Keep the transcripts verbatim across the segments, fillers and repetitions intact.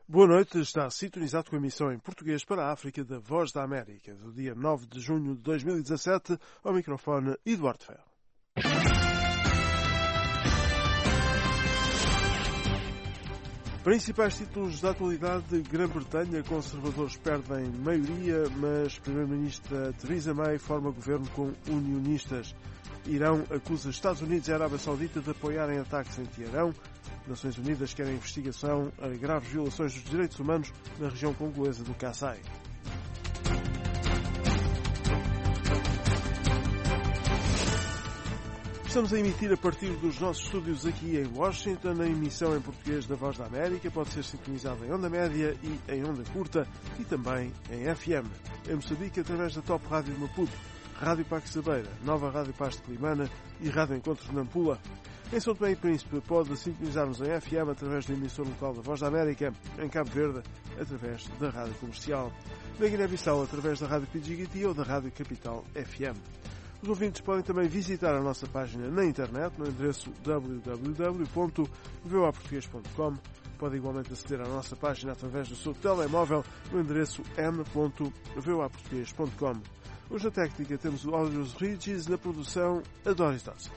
Boa noite, está sintonizado com a emissão em português para a África da Voz da América, do dia nove de junho de dois mil e dezassete, ao microfone Eduardo Ferro. Principais títulos da atualidade: Grã-Bretanha, conservadores perdem maioria, mas Primeira-Ministra Theresa May forma governo com unionistas. Irão acusa Estados Unidos e Arábia Saudita de apoiarem ataques em Teherão. Nações Unidas querem investigação a graves violações dos direitos humanos na região congolesa do Kasaï. Estamos a emitir a partir dos nossos estúdios aqui em Washington. A emissão em português da Voz da América pode ser sintonizada em onda média e em onda curta e também em F M. Em Moçambique, através da Top Rádio de Maputo, Rádio Paxabeira, Nova Rádio Paz de Climana e Rádio Encontro de Nampula. Em São Tomé e Príncipe pode sintonizar-nos em F M através da emissora local da Voz da América, em Cabo Verde através da Rádio Comercial, na Guiné-Bissau através da Rádio Pidjigiti ou da Rádio Capital F M. Os ouvintes podem também visitar a nossa página na internet no endereço w w w ponto v o a português ponto com. Pode igualmente aceder à nossa página através do seu telemóvel no endereço m ponto v o a português ponto com. Hoje na técnica temos o Audios Regis, na produção a Doris Dawson.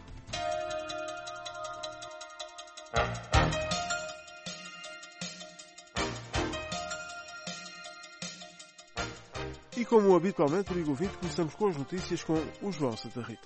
E como habitualmente, amigo ouvinte, começamos com as notícias com o João Santa Rita.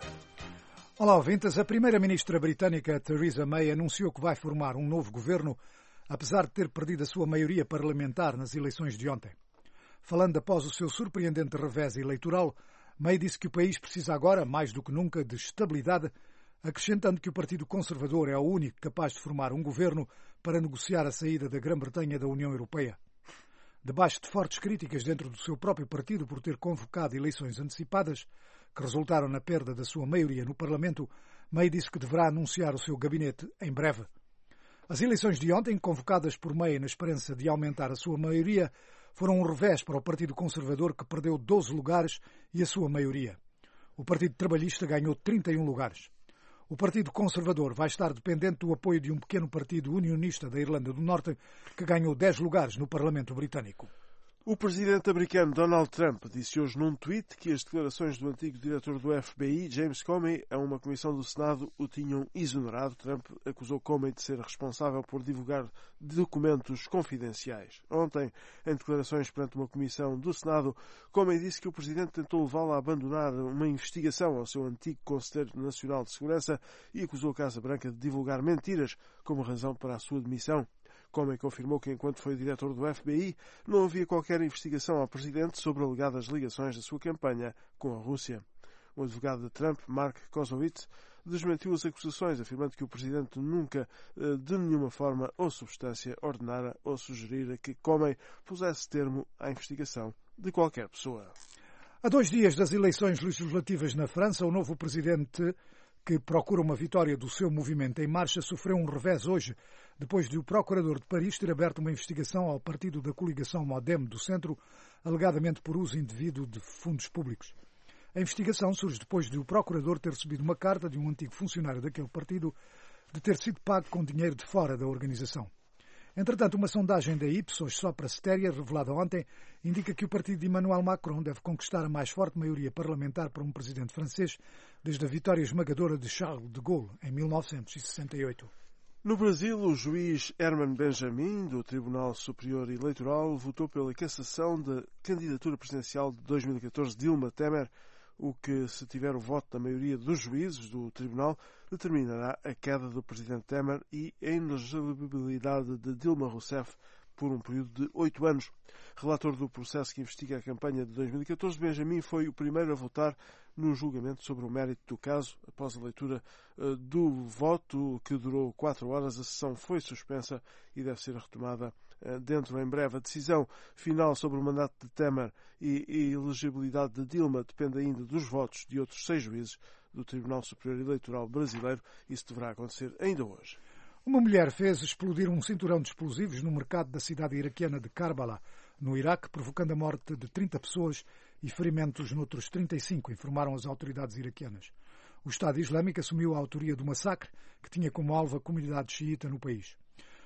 Olá, ouvintes. A primeira-ministra britânica Theresa May anunciou que vai formar um novo governo, apesar de ter perdido a sua maioria parlamentar nas eleições de ontem. Falando após o seu surpreendente revés eleitoral, May disse que o país precisa agora, mais do que nunca, de estabilidade, acrescentando que o Partido Conservador é o único capaz de formar um governo para negociar a saída da Grã-Bretanha da União Europeia. Debaixo de fortes críticas dentro do seu próprio partido por ter convocado eleições antecipadas, que resultaram na perda da sua maioria no Parlamento, May disse que deverá anunciar o seu gabinete em breve. As eleições de ontem, convocadas por May na esperança de aumentar a sua maioria, foram um revés para o Partido Conservador, que perdeu doze lugares e a sua maioria. O Partido Trabalhista ganhou trinta e um lugares. O Partido Conservador vai estar dependente do apoio de um pequeno partido unionista da Irlanda do Norte, que ganhou dez lugares no Parlamento Britânico. O presidente americano Donald Trump disse hoje num tweet que as declarações do antigo diretor do F B I, James Comey, a uma comissão do Senado o tinham exonerado. Trump acusou Comey de ser responsável por divulgar documentos confidenciais. Ontem, em declarações perante uma comissão do Senado, Comey disse que o presidente tentou levá-lo a abandonar uma investigação ao seu antigo Conselheiro Nacional de Segurança e acusou a Casa Branca de divulgar mentiras como razão para a sua demissão. Comey confirmou que, enquanto foi diretor do F B I, não havia qualquer investigação ao presidente sobre alegadas ligações da sua campanha com a Rússia. O advogado de Trump, Mark Kozowitz, desmentiu as acusações, afirmando que o presidente nunca, de nenhuma forma ou substância, ordenara ou sugerira que Comey pusesse termo à investigação de qualquer pessoa. A dois dias das eleições legislativas na França, o novo presidente, que procura uma vitória do seu movimento em marcha, sofreu um revés hoje, depois de o procurador de Paris ter aberto uma investigação ao partido da coligação Modem do Centro, alegadamente por uso indevido de fundos públicos. A investigação surge depois de o procurador ter recebido uma carta de um antigo funcionário daquele partido de ter sido pago com dinheiro de fora da organização. Entretanto, uma sondagem da Ipsos Sopra Steria, revelada ontem, indica que o partido de Emmanuel Macron deve conquistar a mais forte maioria parlamentar para um presidente francês desde a vitória esmagadora de Charles de Gaulle em mil novecentos e sessenta e oito. No Brasil, o juiz Herman Benjamin, do Tribunal Superior Eleitoral, votou pela cassação da candidatura presidencial de dois mil e catorze de Dilma Temer, o que, se tiver o voto da maioria dos juízes do Tribunal, determinará a queda do presidente Temer e a inelegibilidade de Dilma Rousseff por um período de oito anos. Relator do processo que investiga a campanha de dois mil e catorze, Benjamin foi o primeiro a votar no julgamento sobre o mérito do caso. Após a leitura uh, do voto, que durou quatro horas, a sessão foi suspensa e deve ser retomada uh, dentro em breve. A decisão final sobre o mandato de Temer e a elegibilidade de Dilma depende ainda dos votos de outros seis juízes do Tribunal Superior Eleitoral brasileiro. Isso deverá acontecer ainda hoje. Uma mulher fez explodir um cinturão de explosivos no mercado da cidade iraquiana de Karbala, no Iraque, provocando a morte de trinta pessoas e ferimentos noutros trinta e cinco, informaram as autoridades iraquianas. O Estado Islâmico assumiu a autoria do massacre, que tinha como alvo a comunidade xiita no país.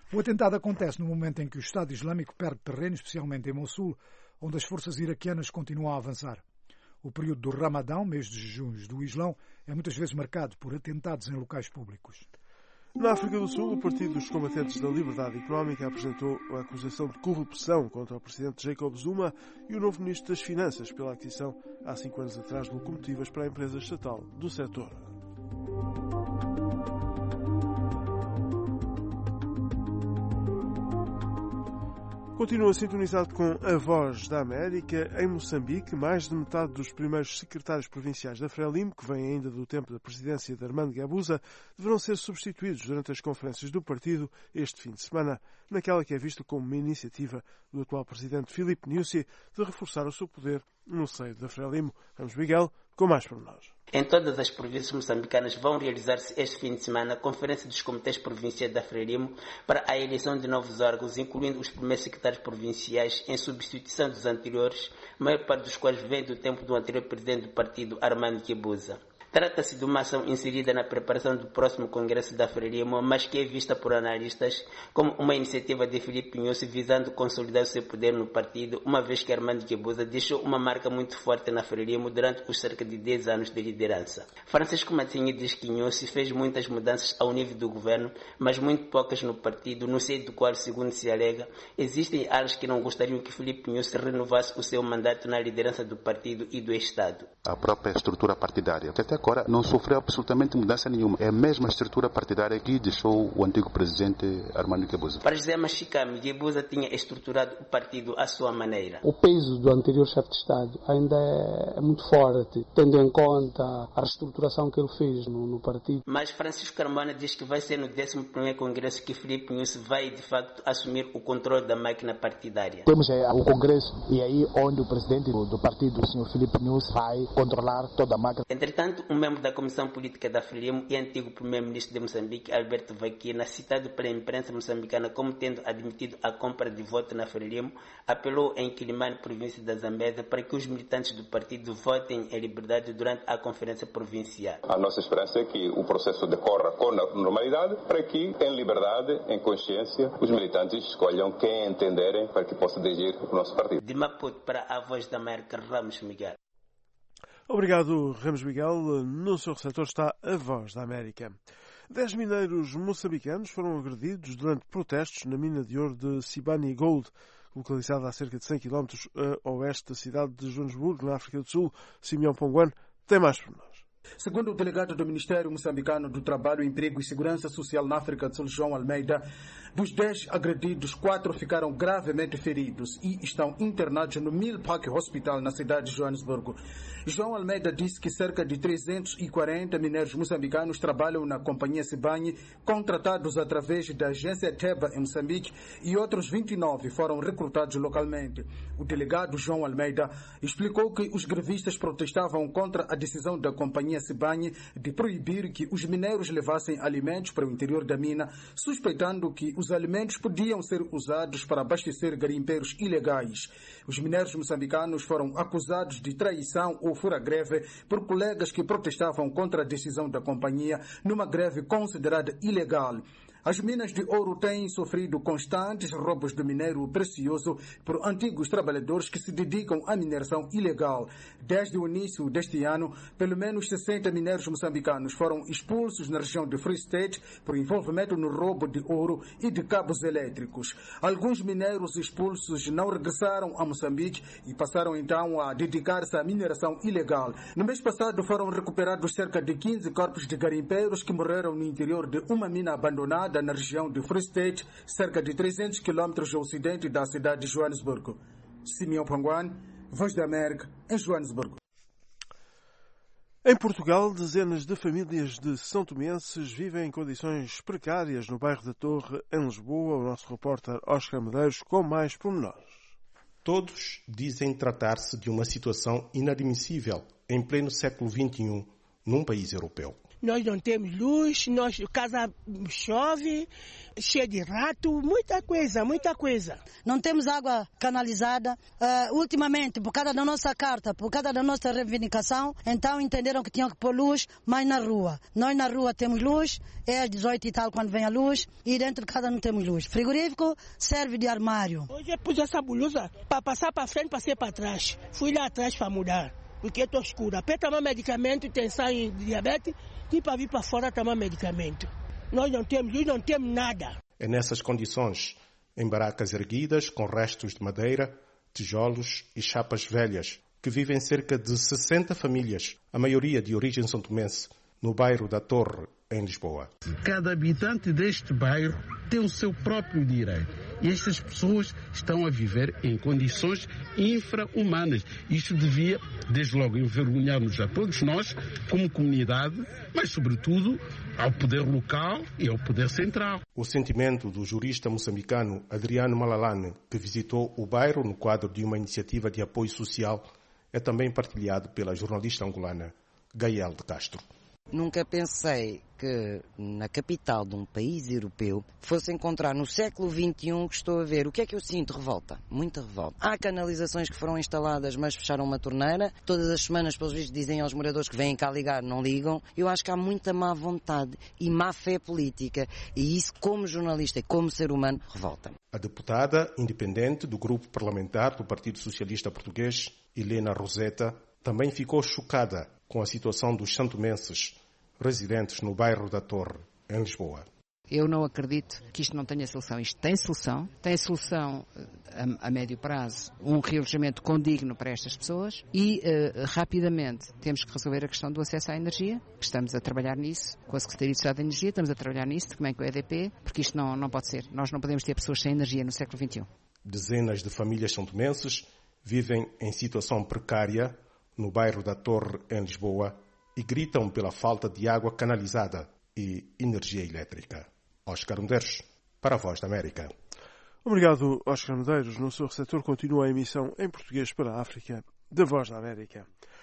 O atentado acontece no momento em que o Estado Islâmico perde terreno, especialmente em Mossul, onde as forças iraquianas continuam a avançar. O período do Ramadão, mês de jejuns do Islão, é muitas vezes marcado por atentados em locais públicos. Na África do Sul, o Partido dos Combatentes da Liberdade Económica apresentou a acusação de corrupção contra o presidente Jacob Zuma e o novo ministro das Finanças pela aquisição, há cinco anos atrás, de locomotivas para a empresa estatal do setor. Continua sintonizado com a Voz da América. Em Moçambique, mais de metade dos primeiros secretários provinciais da Frelimo, que vêm ainda do tempo da presidência de Armando Guebuza, deverão ser substituídos durante as conferências do partido este fim de semana, naquela que é vista como uma iniciativa do atual presidente Filipe Nyusi de reforçar o seu poder no seio da Frelimo. Ramos Miguel, com mais pormenores. Em todas as províncias moçambicanas vão realizar-se este fim de semana a Conferência dos Comitês Provinciais da Frelimo para a eleição de novos órgãos, incluindo os primeiros secretários provinciais, em substituição dos anteriores, a maior parte dos quais vem do tempo do anterior presidente do partido, Armando Guebuza. Trata-se de uma ação inserida na preparação do próximo Congresso da Frelimo, mas que é vista por analistas como uma iniciativa de Filipe Nyusi visando consolidar o seu poder no partido, uma vez que Armando Guebuza deixou uma marca muito forte na Frelimo durante os cerca de dez anos de liderança. Francisco Matinho diz que Nyusi fez muitas mudanças ao nível do governo, mas muito poucas no partido, no seio do qual, segundo se alega, existem áreas que não gostariam que Filipe Nyusi renovasse o seu mandato na liderança do partido e do Estado. A própria estrutura partidária, que até agora não sofreu absolutamente mudança nenhuma. É a mesma estrutura partidária que deixou o antigo presidente Armando Guebuza. Para José Machicame, Guebuza tinha estruturado o partido à sua maneira. O peso do anterior chefe de Estado ainda é muito forte, tendo em conta a reestruturação que ele fez no, no partido. Mas Francisco Carmona diz que vai ser no décimo primeiro Congresso que Filipe Nyusi vai, de facto, assumir o controle da máquina partidária. Temos é, o Congresso e aí onde o presidente do, do partido, o senhor Filipe Nyusi, vai controlar toda a máquina. Entretanto, um membro da Comissão Política da Frelimo e antigo primeiro-ministro de Moçambique, Alberto Vaquina, citado pela imprensa moçambicana como tendo admitido a compra de voto na Frelimo, apelou em Quilimane, província da Zambésia, para que os militantes do partido votem em liberdade durante a conferência provincial. A nossa esperança é que o processo decorra com normalidade, para que, em liberdade, em consciência, os militantes escolham quem entenderem para que possa dirigir o nosso partido. De Maputo para a Voz da América, Ramos Miguel. Obrigado, Ramos Miguel. No seu receptor está a Voz da América. Dez mineiros moçambicanos foram agredidos durante protestos na mina de ouro de Sibani Gold, localizada a cerca de cem quilómetros a oeste da cidade de Joanesburgo, na África do Sul. Simeão Ponguan tem mais por nós. Segundo o delegado do Ministério Moçambicano do Trabalho, Emprego e Segurança Social na África do Sul, João Almeida, dos dez agredidos, quatro ficaram gravemente feridos e estão internados no Milpark Hospital, na cidade de Joanesburgo. João Almeida disse que cerca de trezentos e quarenta mineiros moçambicanos trabalham na companhia Sibani, contratados através da agência Teba em Moçambique, e outros vinte e nove foram recrutados localmente. O delegado João Almeida explicou que os grevistas protestavam contra a decisão da companhia Sibani de proibir que os mineiros levassem alimentos para o interior da mina, suspeitando que os alimentos podiam ser usados para abastecer garimpeiros ilegais. Os mineiros moçambicanos foram acusados de traição ou fura-greve por colegas que protestavam contra a decisão da companhia numa greve considerada ilegal. As minas de ouro têm sofrido constantes roubos de minério precioso por antigos trabalhadores que se dedicam à mineração ilegal. Desde o início deste ano, pelo menos sessenta mineiros moçambicanos foram expulsos na região de Free State por envolvimento no roubo de ouro e de cabos elétricos. Alguns mineiros expulsos não regressaram a Moçambique e passaram então a dedicar-se à mineração ilegal. No mês passado foram recuperados cerca de quinze corpos de garimpeiros que morreram no interior de uma mina abandonada na região de Free State, cerca de trezentos quilómetros ao ocidente da cidade de Joanesburgo. Simeão Panguan, Voz da América, em Joanesburgo. Em Portugal, dezenas de famílias de são tomenses vivem em condições precárias no bairro da Torre, em Lisboa. O nosso repórter Oscar Medeiros com mais pormenores. Todos dizem tratar-se de uma situação inadmissível em pleno século vinte e um, num país europeu. nós não temos luz, nós, casa chove, cheia de rato, muita coisa, muita coisa. Não temos água canalizada. Uh, ultimamente, por causa da nossa carta, por causa da nossa reivindicação, então entenderam que tinham que pôr luz, mas na rua. Nós na rua temos luz, é às dezoito e tal quando vem a luz, e dentro de casa não temos luz. Frigorífico serve de armário. Hoje eu pus essa blusa para passar para frente, passei para trás. Fui lá atrás para mudar, porque estou escura. Para tomar medicamento, tensão e diabetes, e para vir para fora tomar medicamento. Nós não temos luz, não temos nada. É nessas condições, em barracas erguidas, com restos de madeira, tijolos e chapas velhas, que vivem cerca de sessenta famílias, a maioria de origem santomense, no bairro da Torre, em Lisboa. Cada habitante deste bairro tem o seu próprio direito. E estas pessoas estão a viver em condições infra-humanas. Isto devia, desde logo, envergonhar-nos a todos nós, como comunidade, mas, sobretudo, ao poder local e ao poder central. O sentimento do jurista moçambicano Adriano Malalane, que visitou o bairro no quadro de uma iniciativa de apoio social, é também partilhado pela jornalista angolana Gael de Castro. Nunca pensei que na capital de um país europeu fosse encontrar no século vinte e um o que estou a ver. O que é que eu sinto? Revolta. Muita revolta. Há canalizações que foram instaladas, mas fecharam uma torneira. Todas as semanas, pelos vistos, dizem aos moradores que vêm cá ligar, não ligam. Eu acho que há muita má vontade e má fé política. E isso, como jornalista e como ser humano, revolta-me. A deputada independente do grupo parlamentar do Partido Socialista Português, Helena Roseta, também ficou chocada com a situação dos santomenses residentes no bairro da Torre, em Lisboa. Eu não acredito que isto não tenha solução. Isto tem solução. Tem solução a, a médio prazo, um realojamento condigno para estas pessoas e, uh, rapidamente, temos que resolver a questão do acesso à energia. Estamos a trabalhar nisso com a Secretaria de Estado da Energia, estamos a trabalhar nisso também com a E D P, porque isto não, não pode ser. Nós não podemos ter pessoas sem energia no século vinte e um. Dezenas de famílias santomenses vivem em situação precária no bairro da Torre, em Lisboa, e gritam pela falta de água canalizada e energia elétrica. Oscar Medeiros, para a Voz da América. Obrigado, Oscar Medeiros. No seu receptor continua a emissão em português para a África da Voz da América.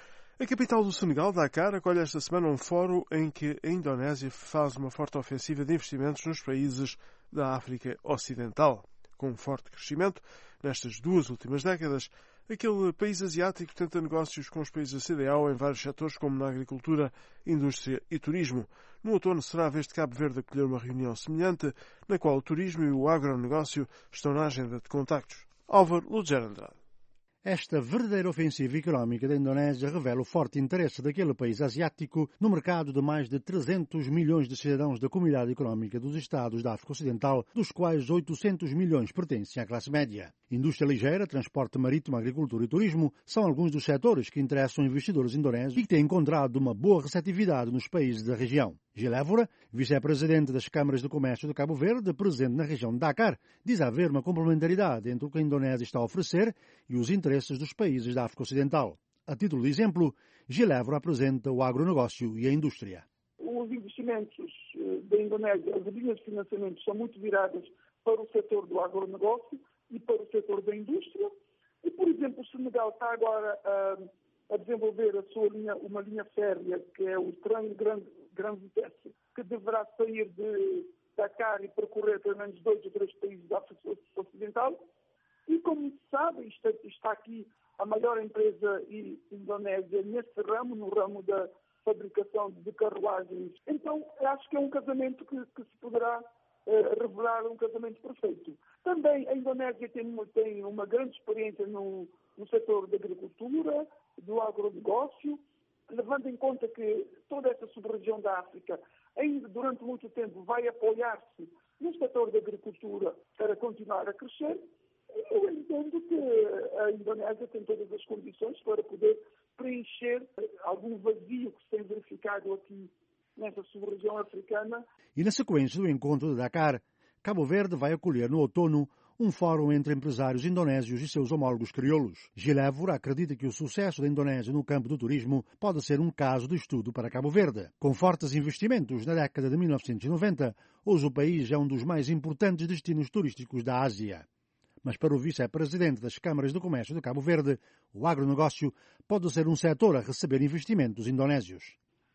A capital do Senegal, Dakar, acolhe esta semana um fórum em que a Indonésia faz uma forte ofensiva de investimentos nos países da África Ocidental. Com um forte crescimento nestas duas últimas décadas, aquele país asiático tenta negócios com os países da C D A O em vários setores, como na agricultura, indústria e turismo. No outono será a vez de Cabo Verde acolher uma reunião semelhante, na qual o turismo e o agronegócio estão na agenda de contactos. Álvaro Luger Andrade. Esta verdadeira ofensiva económica da Indonésia revela o forte interesse daquele país asiático no mercado de mais de trezentos milhões de cidadãos da Comunidade Económica dos Estados da África Ocidental, dos quais oitocentos milhões pertencem à classe média. Indústria ligeira, transporte marítimo, agricultura e turismo são alguns dos setores que interessam investidores indonésios e que têm encontrado uma boa receptividade nos países da região. Gil Évora, vice-presidente das Câmaras de Comércio de Cabo Verde, presente na região de Dakar, diz haver uma complementaridade entre o que a Indonésia está a oferecer e os interesses dos países da África Ocidental. A título de exemplo, Gil Évora apresenta o agronegócio e a indústria. Os investimentos da Indonésia, as linhas de financiamento são muito viradas para o setor do agronegócio e para o setor da indústria. E, por exemplo, o Senegal está agora a, a desenvolver a sua linha, uma linha férrea, que é o trem grande, grande vitesse, que deverá sair de Dakar e percorrer pelo menos dois ou três países da África Ocidental. E, como se sabe, está, está aqui a maior empresa indonésia nesse ramo, no ramo da fabricação de carruagens. Então, acho que é um casamento que, que se poderá uh, revelar um casamento perfeito. Também a Indonésia tem, tem uma grande experiência no, no setor da agricultura, do agronegócio, levando em conta que toda essa sub-região da África ainda durante muito tempo vai apoiar-se no setor da agricultura para continuar a crescer. Eu entendo que a Indonésia tem todas as condições para poder preencher algum vazio que se tem verificado aqui nessa sub-região africana. E na sequência do encontro de Dakar, Cabo Verde vai acolher no outono um fórum entre empresários indonésios e seus homólogos crioulos. Gil Évora acredita que o sucesso da Indonésia no campo do turismo pode ser um caso de estudo para Cabo Verde. Com fortes investimentos na década de mil novecentos e noventa, hoje o país é um dos mais importantes destinos turísticos da Ásia. Mas para o vice-presidente das Câmaras de Comércio de Cabo Verde, o agronegócio pode ser um setor a receber investimentos indonésios.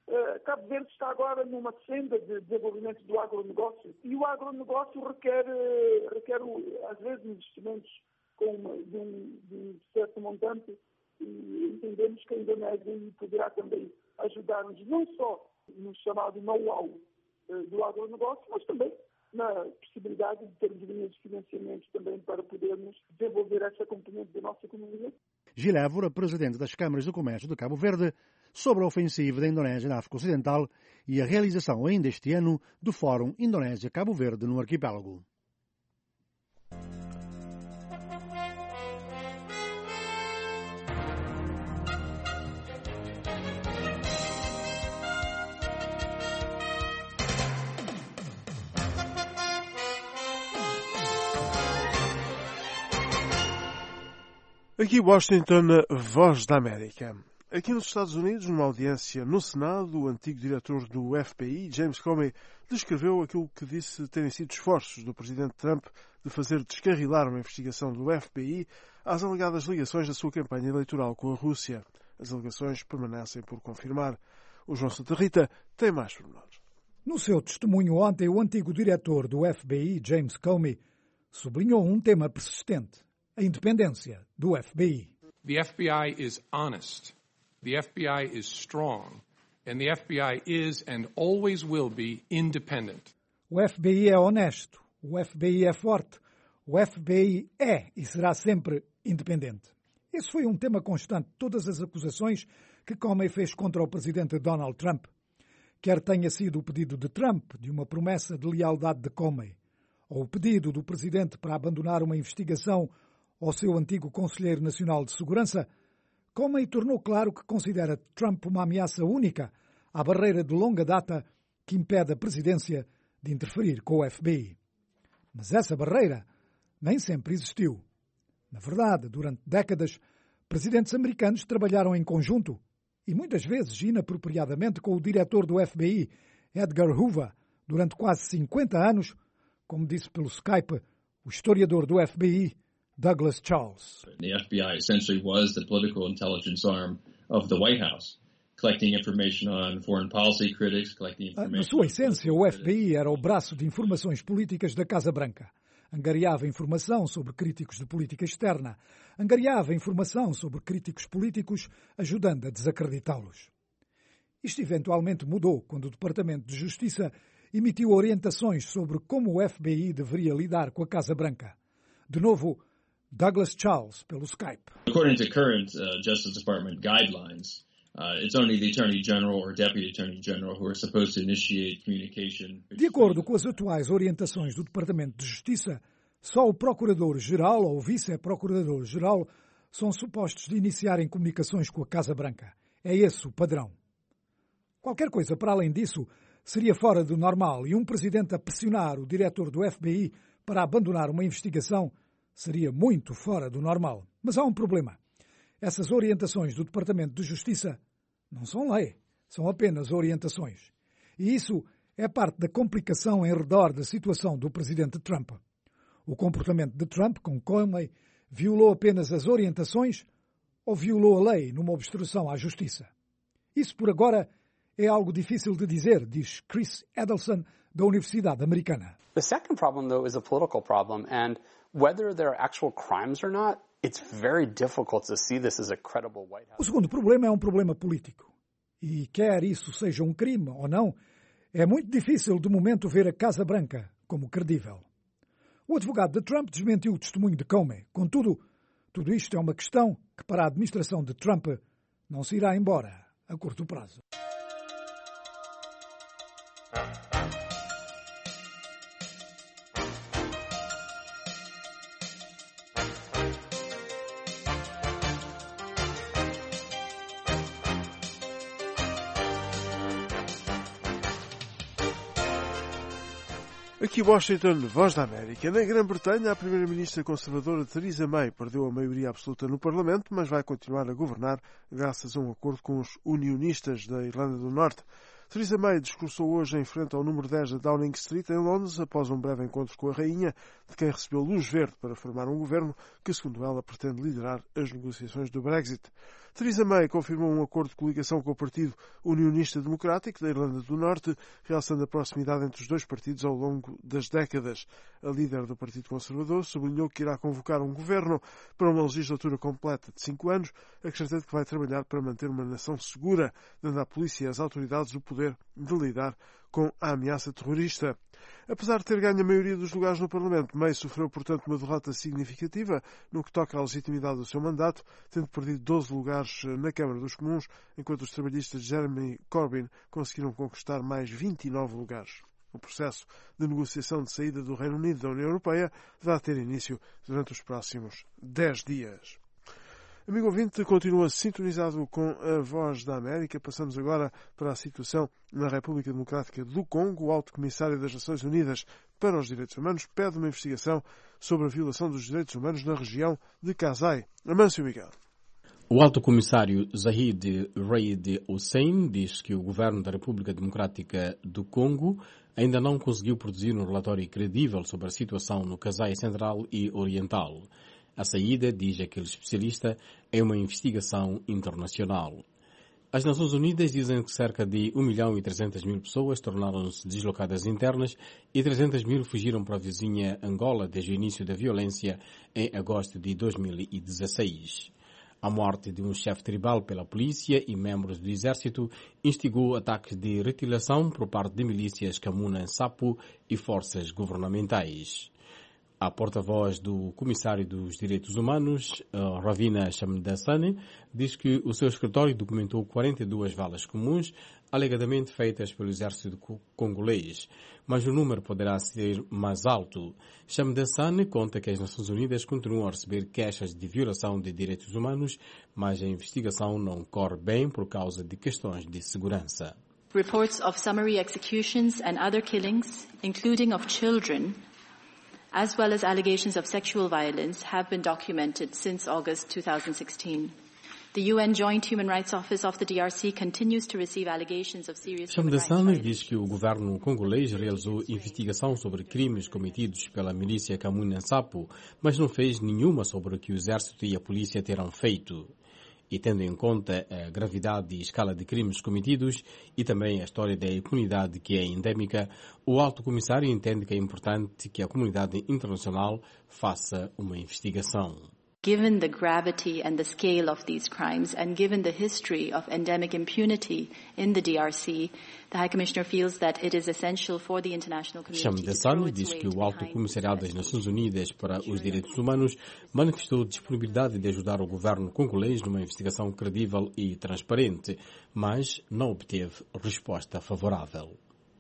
Cabo Verde está agora numa senda de desenvolvimento do agronegócio e o agronegócio requer, requer às vezes, investimentos com uma, de, um, de um certo montante e entendemos que a Indonésia poderá também ajudar-nos não só no chamado know-how do agronegócio, mas também na possibilidade de termos linhas de financiamento também para podermos desenvolver essa componente da nossa economia. Gil Évora, presidente das Câmaras de Comércio de Cabo Verde, sobre a ofensiva da Indonésia na África Ocidental e a realização ainda este ano do Fórum Indonésia-Cabo Verde no arquipélago. Aqui Washington, Voz da América. Aqui nos Estados Unidos, numa audiência no Senado, o antigo diretor do F B I, James Comey, descreveu aquilo que disse terem sido esforços do presidente Trump de fazer descarrilar uma investigação do F B I às alegadas ligações da sua campanha eleitoral com a Rússia. As alegações permanecem por confirmar. O João Santa Rita tem mais pormenores. No seu testemunho ontem, o antigo diretor do F B I, James Comey, sublinhou um tema persistente: a independência do F B I. The F B I is honest. The F B I is strong. And the F B I is and always will be independent. O F B I é honesto. O F B I é forte. O F B I é e será sempre independente. Esse foi um tema constante de todas as acusações que Comey fez contra o presidente Donald Trump. Quer tenha sido o pedido de Trump de uma promessa de lealdade de Comey, ou o pedido do presidente para abandonar uma investigação ao seu antigo conselheiro nacional de segurança, Comey tornou claro que considera Trump uma ameaça única à barreira de longa data que impede a presidência de interferir com o F B I. Mas essa barreira nem sempre existiu. Na verdade, durante décadas, presidentes americanos trabalharam em conjunto e muitas vezes inapropriadamente com o diretor do F B I, Edgar Hoover, durante quase cinquenta anos, como disse pelo Skype o historiador do F B I, Douglas Charles. The F B I essentially was the political intelligence arm of the White House, collecting information on foreign policy critics, collecting information... Na sua essência, o F B I era o braço de informações políticas da Casa Branca. Angariava informação sobre críticos de política externa. Angariava informação sobre críticos políticos, ajudando a desacreditá-los. Isto eventualmente mudou quando o Departamento de Justiça emitiu orientações sobre como o F B I deveria lidar com a Casa Branca. De novo, Douglas Charles, pelo Skype. According to current uh, Justice Department guidelines, uh, it's only the Attorney General or Deputy Attorney General who are supposed to initiate communication. De acordo com as atuais orientações do Departamento de Justiça, só o Procurador-Geral ou o Vice-Procurador-Geral são supostos de iniciarem comunicações com a Casa Branca. É esse o padrão. Qualquer coisa para além disso seria fora do normal e um presidente a pressionar o diretor do F B I para abandonar uma investigação seria muito fora do normal. Mas há um problema. Essas orientações do Departamento de Justiça não são lei, são apenas orientações. E isso é parte da complicação em redor da situação do presidente Trump. O comportamento de Trump com Comey violou apenas as orientações ou violou a lei numa obstrução à justiça? Isso, por agora, é algo difícil de dizer, diz Chris Edelson, da Universidade Americana. The second problem, though, is a political problem, and whether there are actual crimes or not, it's very difficult to see this as a credible White House. O segundo problema é um problema político. E quer isso seja um crime ou não, é muito difícil de momento ver a Casa Branca como credível. O advogado de Trump desmentiu o testemunho de Comey. Contudo, tudo isto é uma questão que para a administração de Trump não se irá embora a curto prazo. Aqui Washington, Voz da América. Na Grã-Bretanha, a primeira-ministra conservadora Theresa May perdeu a maioria absoluta no Parlamento, mas vai continuar a governar graças a um acordo com os unionistas da Irlanda do Norte. Theresa May discursou hoje em frente ao número dez da Downing Street, em Londres, após um breve encontro com a rainha, de quem recebeu luz verde para formar um governo que, segundo ela, pretende liderar as negociações do Brexit. Theresa May confirmou um acordo de coligação com o Partido Unionista Democrático da Irlanda do Norte, realçando a proximidade entre os dois partidos ao longo das décadas. A líder do Partido Conservador sublinhou que irá convocar um governo para uma legislatura completa de cinco anos, acrescentando que vai trabalhar para manter uma nação segura, dando à polícia e às autoridades o poder de lidar com a ameaça terrorista. Apesar de ter ganho a maioria dos lugares no Parlamento, May sofreu, portanto, uma derrota significativa no que toca à legitimidade do seu mandato, tendo perdido doze lugares na Câmara dos Comuns, enquanto os trabalhistas Jeremy Corbyn conseguiram conquistar mais vinte e nove lugares. O processo de negociação de saída do Reino Unido da União Europeia vai ter início durante os próximos dez dias. Amigo ouvinte, continua sintonizado com a Voz da América. Passamos agora para a situação na República Democrática do Congo. O Alto Comissário das Nações Unidas para os Direitos Humanos pede uma investigação sobre a violação dos direitos humanos na região de Kasai. Amâncio Miguel. O Alto Comissário Zahid Raid Hussein diz que o governo da República Democrática do Congo ainda não conseguiu produzir um relatório credível sobre a situação no Kasai Central e Oriental. A saída, diz aquele especialista, é uma investigação internacional. As Nações Unidas dizem que cerca de um milhão e trezentas mil pessoas tornaram-se deslocadas internas e trezentas mil fugiram para a vizinha Angola desde o início da violência em agosto de dois mil e dezesseis. A morte de um chefe tribal pela polícia e membros do exército instigou ataques de retaliação por parte de milícias Kamuna Nsapu e forças governamentais. A porta-voz do Comissário dos Direitos Humanos, Ravina Shamdasani, diz que o seu escritório documentou quarenta e duas valas comuns, alegadamente feitas pelo exército congolês, mas o número poderá ser mais alto. Shamdasani conta que as Nações Unidas continuam a receber queixas de violação de direitos humanos, mas a investigação não corre bem por causa de questões de segurança. Reports of summary executions and other killings, including of children, as well as allegations of sexual violence, have been documented since August two thousand sixteen. The U N Joint Human Rights Office of the D R C continues to receive allegations of serious human rights violations. diz que o governo congolês realizou investigação sobre crimes cometidos pela milícia Kamuna Nsapu, mas não fez nenhuma sobre o que o exército e a polícia terão feito. E tendo em conta a gravidade e escala de crimes cometidos e também a história da impunidade que é endémica, o Alto Comissário entende que é importante que a comunidade internacional faça uma investigação. Given the gravity and the scale of these crimes and given the history of endemic impunity in the D R C, the High Commissioner feels that it is essential for the international community to throw its diz weight que o Alto Comissariado das Nações Unidas para os Direitos Humanos manifestou disponibilidade de ajudar o governo congolês numa investigação credível e transparente, mas não obteve resposta favorável.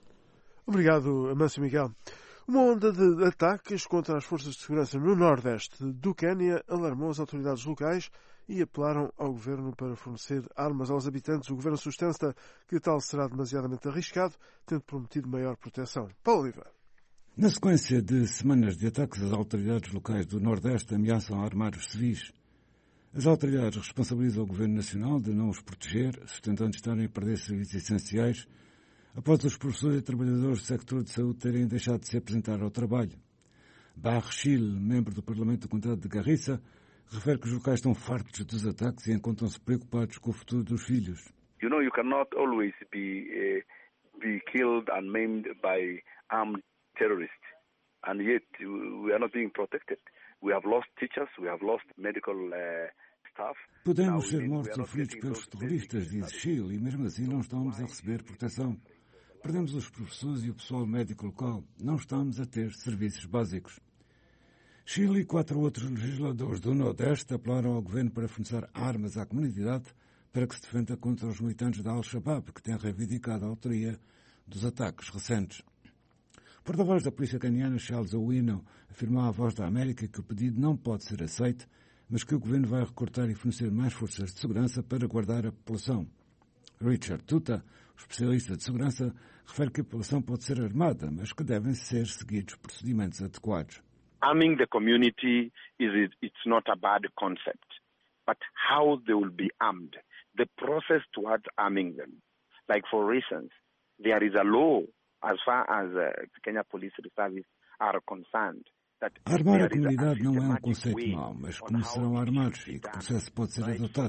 Obrigado, Amâncio Miguel. Uma onda de ataques contra as forças de segurança no nordeste do Quênia alarmou as autoridades locais e apelaram ao governo para fornecer armas aos habitantes. O governo sustenta que tal será demasiadamente arriscado, tendo prometido maior proteção. Paulo Oliveira. Na sequência de semanas de ataques, as autoridades locais do Nordeste ameaçam armar os civis. As autoridades responsabilizam o governo nacional de não os proteger, sustentando estarem a perder serviços essenciais, após os professores e trabalhadores do sector de saúde terem deixado de se apresentar ao trabalho. Barrechil, membro do Parlamento do Condado de Garissa, refere que os locais estão fartos dos ataques e encontram-se preocupados com o futuro dos filhos. You know, you cannot always be uh, be killed and maimed by armed terrorists, and yet we are not being protected. We have lost teachers, we have lost medical uh, staff. Podemos ser mortos ou feridos pelos terroristas, diz Schill, e mesmo assim não estamos a receber proteção. Perdemos os professores e o pessoal médico local. Não estamos a ter serviços básicos. Chile e quatro outros legisladores do Nordeste apelaram ao governo para fornecer armas à comunidade para que se defenda contra os militantes da Al-Shabaab, que têm reivindicado a autoria dos ataques recentes. O porta-voz da polícia caniana, Charles Owino, afirmou à Voz da América que o pedido não pode ser aceito, mas que o governo vai recortar e fornecer mais forças de segurança para guardar a população. Richard Tuta, o especialista de segurança, refere que a população pode ser armada, mas que devem ser seguidos procedimentos adequados. Arming the community is it's not a bad concept, but how they will be armed, the process towards arming them. Like for instance, there is a law as far as uh, the Kenya Police Service are concerned. Armar a comunidade não é um conceito mau, mas como serão armados e que processo pode ser adotado?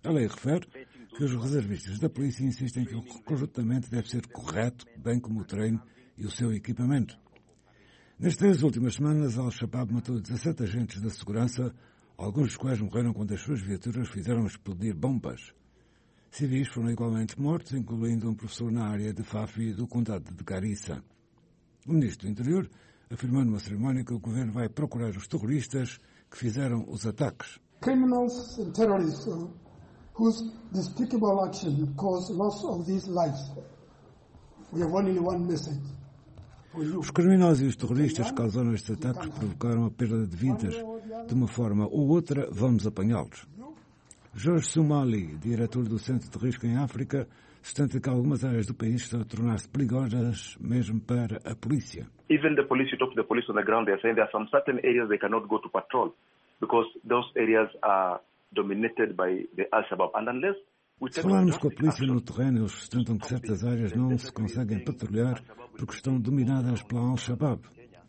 A lei refere que os reservistas da polícia insistem que o recrutamento deve ser correto, bem como o treino e o seu equipamento. Nestas últimas semanas, Al-Shabaab matou dezassete agentes da segurança, alguns dos quais morreram quando as suas viaturas fizeram explodir bombas. Civis foram igualmente mortos, incluindo um professor na área de Fafi do condado de Garissa. O ministro do Interior afirmou numa cerimónia que o governo vai procurar os terroristas que fizeram os ataques. Criminals and terrorists whose despicable action caused loss of these lives. We have only one message. Os criminosos e os terroristas que causaram estes ataques provocaram a perda de vidas. De uma forma ou outra, vamos apanhá-los. Jorge Somali, diretor do Centro de Risco em África, sustenta que algumas áreas do país estão a tornar-se perigosas mesmo para a polícia. Even the police, you talk to the police on the ground, they're saying there are some certain areas they cannot go to patrol because those areas are dominated by the Al-Shabaab. And unless Se falarmos com a polícia no terreno, eles sustentam que certas áreas não se conseguem patrulhar porque estão dominadas pela Al-Shabaab.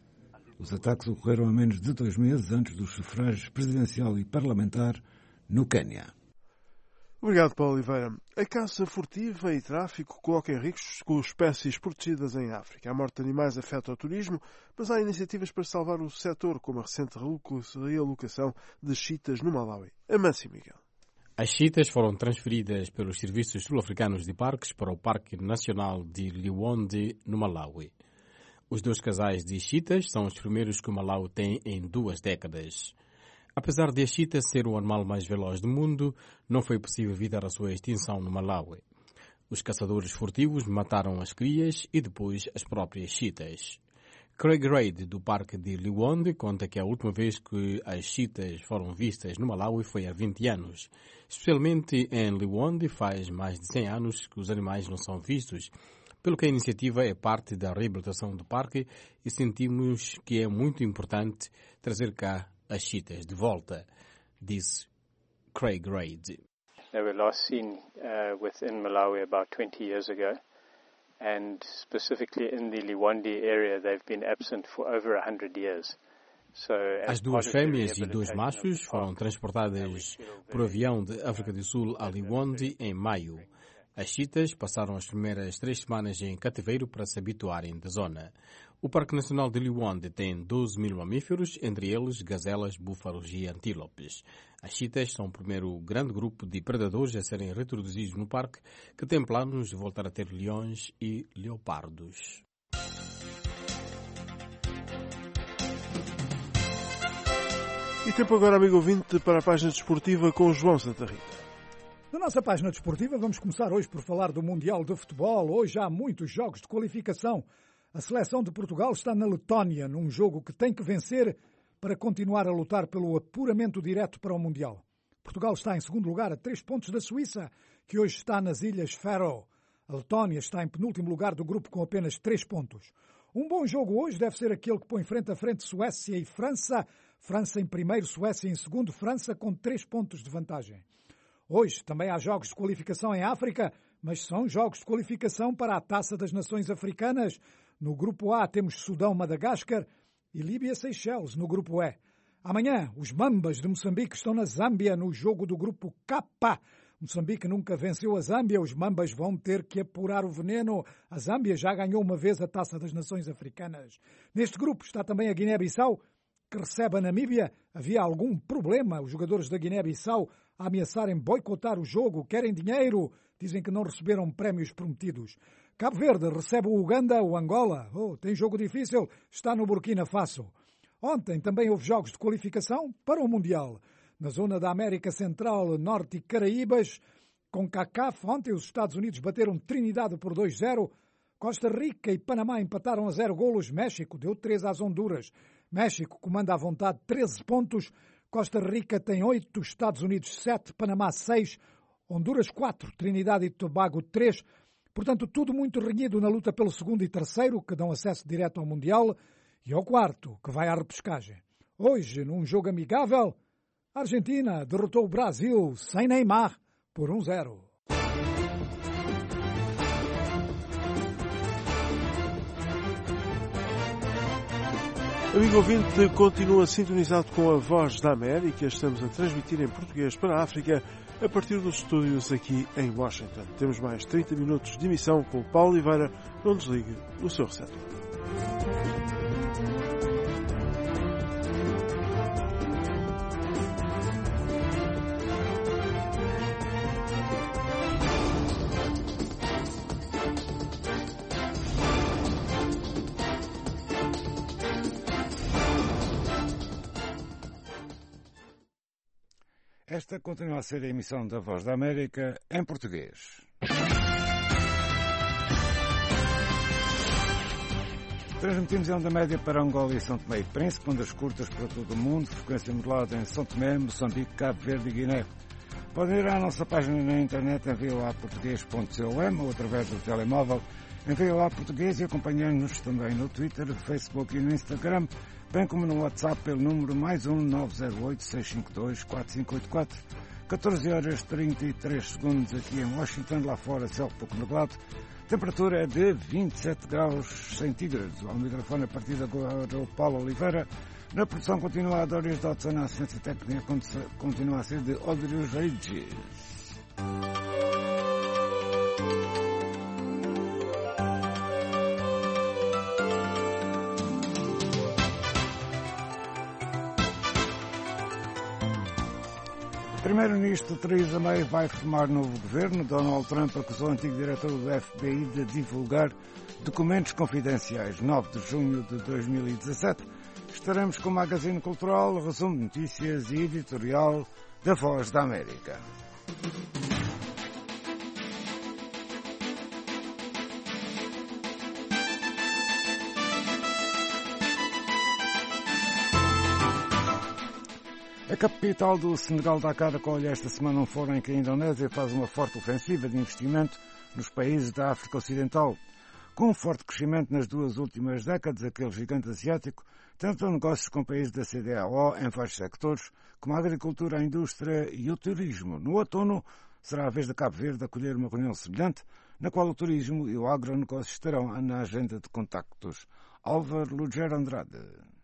Os ataques ocorreram há menos de dois meses antes dos sufrágios presidencial e parlamentar no Quênia. Obrigado, Paulo Oliveira. A caça furtiva e tráfico colocam em risco espécies protegidas em África. A morte de animais afeta o turismo, mas há iniciativas para salvar o setor, como a recente realocação de chitas no Malawi. Amâncio Miguel. As chitas foram transferidas pelos serviços sul-africanos de parques para o Parque Nacional de Liwonde, no Malawi. Os dois casais de chitas são os primeiros que o Malawi tem em duas décadas. Apesar de a chita ser o animal mais veloz do mundo, não foi possível evitar a sua extinção no Malawi. Os caçadores furtivos mataram as crias e depois as próprias chitas. Craig Reid, do Parque de Liwonde, conta que a última vez que as chitas foram vistas no Malawi foi há vinte anos. Especialmente em Liwonde, faz mais de cem anos que os animais não são vistos, pelo que a iniciativa é parte da reabilitação do parque e sentimos que é muito importante trazer cá as chitas de volta, disse Craig Reid. They were last seen uh, within Malawi about twenty years ago. And specifically in the Liwonde area, they've been absent for over one hundred years. So, as duas fêmeas e dois machos foram transportadas por avião de África do Sul a Liwonde em maio. As chitas passaram as primeiras três semanas em cativeiro para se habituarem da zona. O Parque Nacional de Liwonde tem doze mil mamíferos, entre eles gazelas, búfalos e antílopes. As chitas são o primeiro grande grupo de predadores a serem reintroduzidos no parque, que tem planos de voltar a ter leões e leopardos. E tempo agora, amigo ouvinte, para a página desportiva com João Santa Rita. Na nossa página desportiva vamos começar hoje por falar do Mundial de Futebol. Hoje há muitos jogos de qualificação. A seleção de Portugal está na Letónia, num jogo que tem que vencer para continuar a lutar pelo apuramento direto para o Mundial. Portugal está em segundo lugar a três pontos da Suíça, que hoje está nas Ilhas Faroe. A Letónia está em penúltimo lugar do grupo com apenas três pontos. Um bom jogo hoje deve ser aquele que põe frente a frente Suécia e França. França em primeiro, Suécia em segundo, França com três pontos de vantagem. Hoje também há jogos de qualificação em África, mas são jogos de qualificação para a Taça das Nações Africanas. No grupo A temos Sudão, Madagascar e Líbia, Seychelles no grupo E. Amanhã, os Mambas de Moçambique estão na Zâmbia no jogo do grupo K. Moçambique nunca venceu a Zâmbia, os Mambas vão ter que apurar o veneno. A Zâmbia já ganhou uma vez a Taça das Nações Africanas. Neste grupo está também a Guiné-Bissau, que recebe a Namíbia. Havia algum problema, os jogadores da Guiné-Bissau a ameaçarem boicotar o jogo, querem dinheiro, dizem que não receberam prémios prometidos. Cabo Verde recebe o Uganda, o Angola. Oh, tem jogo difícil, está no Burkina Faso. Ontem também houve jogos de qualificação para o Mundial. Na zona da América Central, Norte e Caraíbas, com CACAF, ontem os Estados Unidos bateram Trinidade por dois a zero. Costa Rica e Panamá empataram a zero golos. México deu três às Honduras. México comanda à vontade treze pontos. Costa Rica tem oito, Estados Unidos sete, Panamá seis, Honduras quatro, Trinidade e Tobago três. Portanto, tudo muito renhido na luta pelo segundo e terceiro, que dão acesso direto ao Mundial, e ao quarto, que vai à repescagem. Hoje, num jogo amigável, a Argentina derrotou o Brasil sem Neymar por um a zero. Amigo ouvinte, continua sintonizado com a Voz da América. Estamos a transmitir em português para a África a partir dos estúdios aqui em Washington. Temos mais trinta minutos de emissão com o Paulo Oliveira. Não desligue o seu receptor. Esta continua a ser a emissão da Voz da América em português. Transmitimos em onda média para Angola e São Tomé e Príncipe, ondas curtas para todo o mundo, frequência modulada em São Tomé, Moçambique, Cabo Verde e Guiné. Podem ir à nossa página na internet em v o a português ponto com ou através do telemóvel em V O A Português e acompanhando-nos também no Twitter, Facebook e no Instagram, bem como no WhatsApp pelo número mais um nove zero oito, seis cinco dois, quatro cinco oito quatro. catorze horas e trinta e três segundos aqui em Washington, lá fora céu pouco nublado. Temperatura é de vinte e sete graus centígrados. Ao microfone a partir de agora o Paulo Oliveira. Na produção continua a Doris Dodson, a assistência técnica continua a ser de Odrius Regis. Primeiro-Ministro Theresa May vai formar novo governo. Donald Trump acusou o antigo diretor do F B I de divulgar documentos confidenciais. nove de junho de dois mil e dezassete. Estaremos com o Magazine Cultural, resumo de notícias e editorial da Voz da América. A capital do Senegal, Dakar, acolhe esta semana um fórum em que a Indonésia faz uma forte ofensiva de investimento nos países da África Ocidental. Com um forte crescimento nas duas últimas décadas, aquele gigante asiático tentou negócios com países da C D A O em vários sectores, como a agricultura, a indústria e o turismo. No outono, será a vez de Cabo Verde acolher uma reunião semelhante, na qual o turismo e o agronegócio estarão na agenda de contactos. Álvaro Lugero Andrade.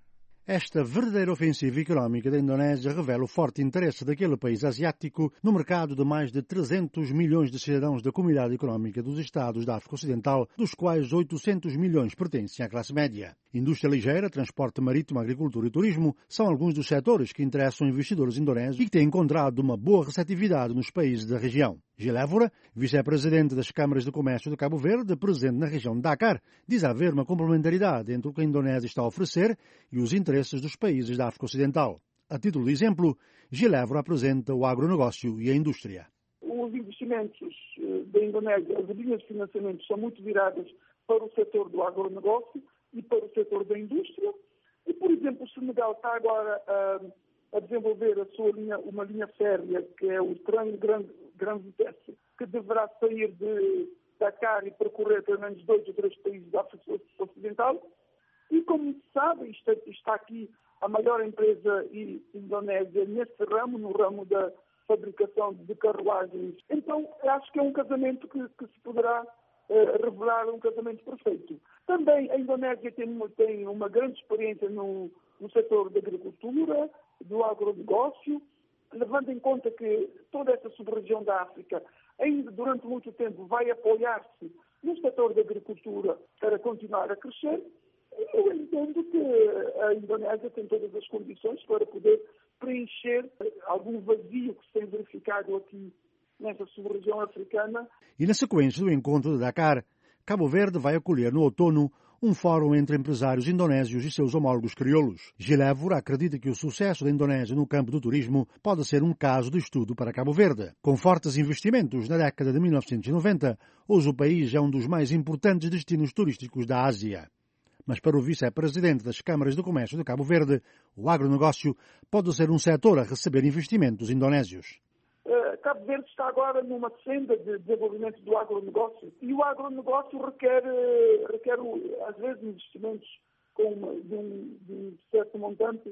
Esta verdadeira ofensiva económica da Indonésia revela o forte interesse daquele país asiático no mercado de mais de trezentos milhões de cidadãos da Comunidade Económica dos Estados da África Ocidental, dos quais oitocentos milhões pertencem à classe média. Indústria ligeira, transporte marítimo, agricultura e turismo são alguns dos setores que interessam investidores indonésios e que têm encontrado uma boa receptividade nos países da região. Gil Évora, vice-presidente das Câmaras de Comércio de Cabo Verde, presente na região de Dakar, diz haver uma complementaridade entre o que a Indonésia está a oferecer e os interesses dos países da África Ocidental. A título de exemplo, Gil Évora apresenta o agronegócio e a indústria. Os investimentos da Indonésia, as linhas de financiamento são muito viradas para o setor do agronegócio e para o setor da indústria. E, por exemplo, o Senegal está agora a, a desenvolver a sua linha, uma linha férrea, que é o Trem Grande Grande Vitesse, que deverá sair de Dakar e percorrer pelo menos dois ou três países da África Ocidental. E, como se sabe, está, está aqui a maior empresa indonésia nesse ramo, no ramo da fabricação de carruagens. Então, acho que é um casamento que, que se poderá eh, revelar um casamento perfeito. Também a Indonésia tem uma, tem uma grande experiência no, no setor da agricultura, do agronegócio, levando em conta que toda essa sub-região da África ainda durante muito tempo vai apoiar-se no setor da agricultura para continuar a crescer. Eu entendo que a Indonésia tem todas as condições para poder preencher algum vazio que se tem verificado aqui nessa sub-região africana. E na sequência do encontro de Dakar, Cabo Verde vai acolher no outono um fórum entre empresários indonésios e seus homólogos crioulos. Gil Évora acredita que o sucesso da Indonésia no campo do turismo pode ser um caso de estudo para Cabo Verde. Com fortes investimentos na década de mil novecentos e noventa, hoje o país é um dos mais importantes destinos turísticos da Ásia. Mas para o vice-presidente das Câmaras de Comércio de Cabo Verde, o agronegócio pode ser um setor a receber investimentos indonésios. Cabo Verde está agora numa senda de desenvolvimento do agronegócio e o agronegócio requer, requer às vezes, investimentos com uma, de, um, de um certo montante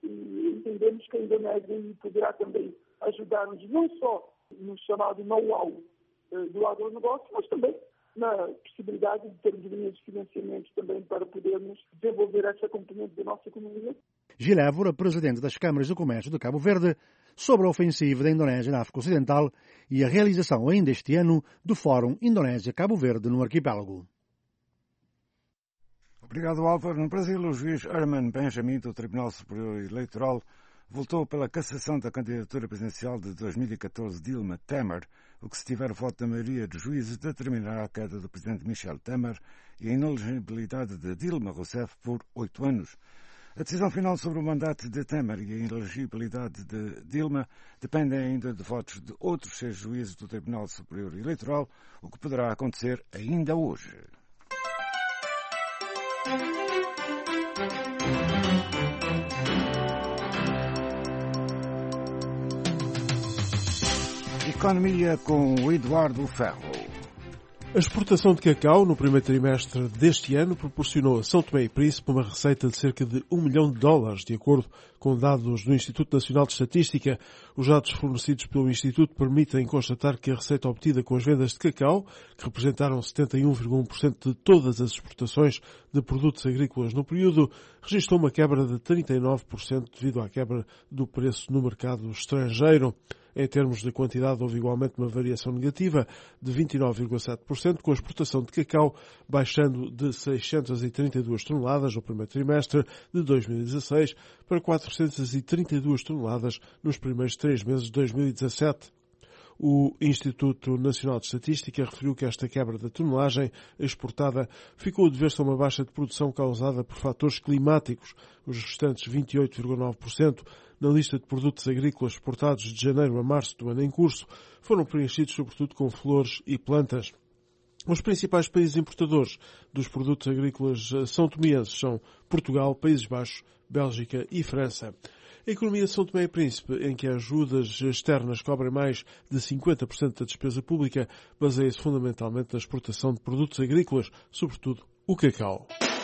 e entendemos que a Indonésia poderá também ajudar-nos não só no chamado know-how do agronegócio, mas também na possibilidade de termos linhas de financiamento também para podermos desenvolver essa componente da nossa economia. Gil Évora, presidente das Câmaras de Comércio de Cabo Verde, sobre a ofensiva da Indonésia na África Ocidental e a realização ainda este ano do Fórum Indonésia-Cabo Verde no arquipélago. Obrigado, Álvaro. No Brasil, o juiz Herman Benjamin do Tribunal Superior Eleitoral voltou pela cassação da candidatura presidencial de dois mil e catorze de Dilma Temer, o que, se tiver voto da maioria dos juízes, determinará a queda do presidente Michel Temer e a inelegibilidade de Dilma Rousseff por oito anos. A decisão final sobre o mandato de Temer e a inelegibilidade de Dilma dependem ainda de votos de outros seis juízes do Tribunal Superior Eleitoral, o que poderá acontecer ainda hoje. Economia com o Eduardo Ferro. A exportação de cacau no primeiro trimestre deste ano proporcionou a São Tomé e Príncipe uma receita de cerca de um milhão de dólares, de acordo com dados do Instituto Nacional de Estatística. Os dados fornecidos pelo Instituto permitem constatar que a receita obtida com as vendas de cacau, que representaram setenta e um vírgula um por cento de todas as exportações de produtos agrícolas no período, registrou uma quebra de trinta e nove por cento devido à quebra do preço no mercado estrangeiro. Em termos de quantidade, houve igualmente uma variação negativa de vinte e nove vírgula sete por cento, com a exportação de cacau baixando de seiscentas e trinta e duas toneladas no primeiro trimestre de dois mil e dezasseis para quatrocentas e trinta e duas toneladas nos primeiros três meses de dois mil e dezassete. O Instituto Nacional de Estatística referiu que esta quebra da tonelagem exportada ficou a dever-se a uma baixa de produção causada por fatores climáticos. Os restantes vinte e oito vírgula nove por cento na lista de produtos agrícolas exportados de janeiro a março do ano em curso foram preenchidos sobretudo com flores e plantas. Os principais países importadores dos produtos agrícolas são-tomienses são Portugal, Países Baixos, Bélgica e França. A economia de São Tomé e Príncipe, em que as ajudas externas cobrem mais de cinquenta por cento da despesa pública, baseia-se fundamentalmente na exportação de produtos agrícolas, sobretudo o cacau.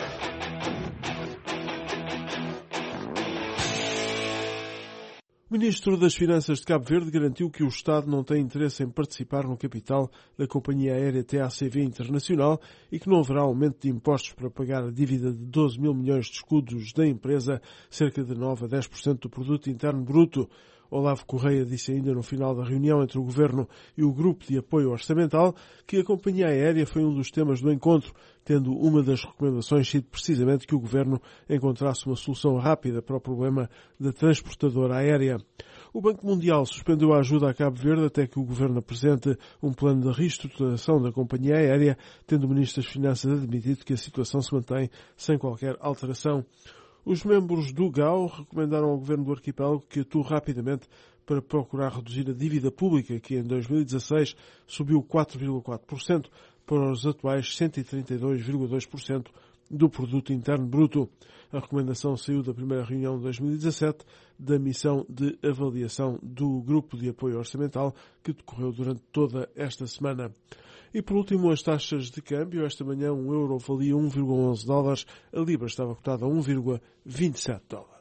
O Ministro das Finanças de Cabo Verde garantiu que o Estado não tem interesse em participar no capital da companhia aérea T A C V Internacional e que não haverá aumento de impostos para pagar a dívida de doze mil milhões de escudos da empresa, cerca de nove a dez por cento do produto interno bruto. Olavo Correia disse ainda no final da reunião entre o Governo e o Grupo de Apoio Orçamental que a companhia aérea foi um dos temas do encontro, tendo uma das recomendações sido precisamente que o Governo encontrasse uma solução rápida para o problema da transportadora aérea. O Banco Mundial suspendeu a ajuda a Cabo Verde até que o Governo apresente um plano de reestruturação da companhia aérea, tendo o Ministro das Finanças admitido que a situação se mantém sem qualquer alteração. Os membros do G A U recomendaram ao Governo do Arquipélago que atue rapidamente para procurar reduzir a dívida pública, que em dois mil e dezasseis subiu quatro vírgula quatro por cento para os atuais cento e trinta e dois vírgula dois por cento do produto interno bruto. A recomendação saiu da primeira reunião de dois mil e dezassete da missão de avaliação do Grupo de Apoio Orçamental, que decorreu durante toda esta semana. E por último, as taxas de câmbio. Esta manhã um euro valia um vírgula onze dólares, a libra estava cotada a um vírgula vinte e sete dólares.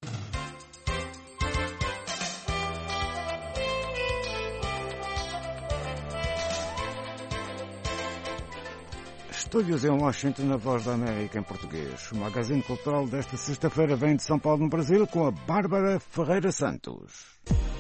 Estúdios em Washington, na Voz da América em português. O magazine cultural desta sexta-feira vem de São Paulo, no Brasil, com a Bárbara Ferreira Santos.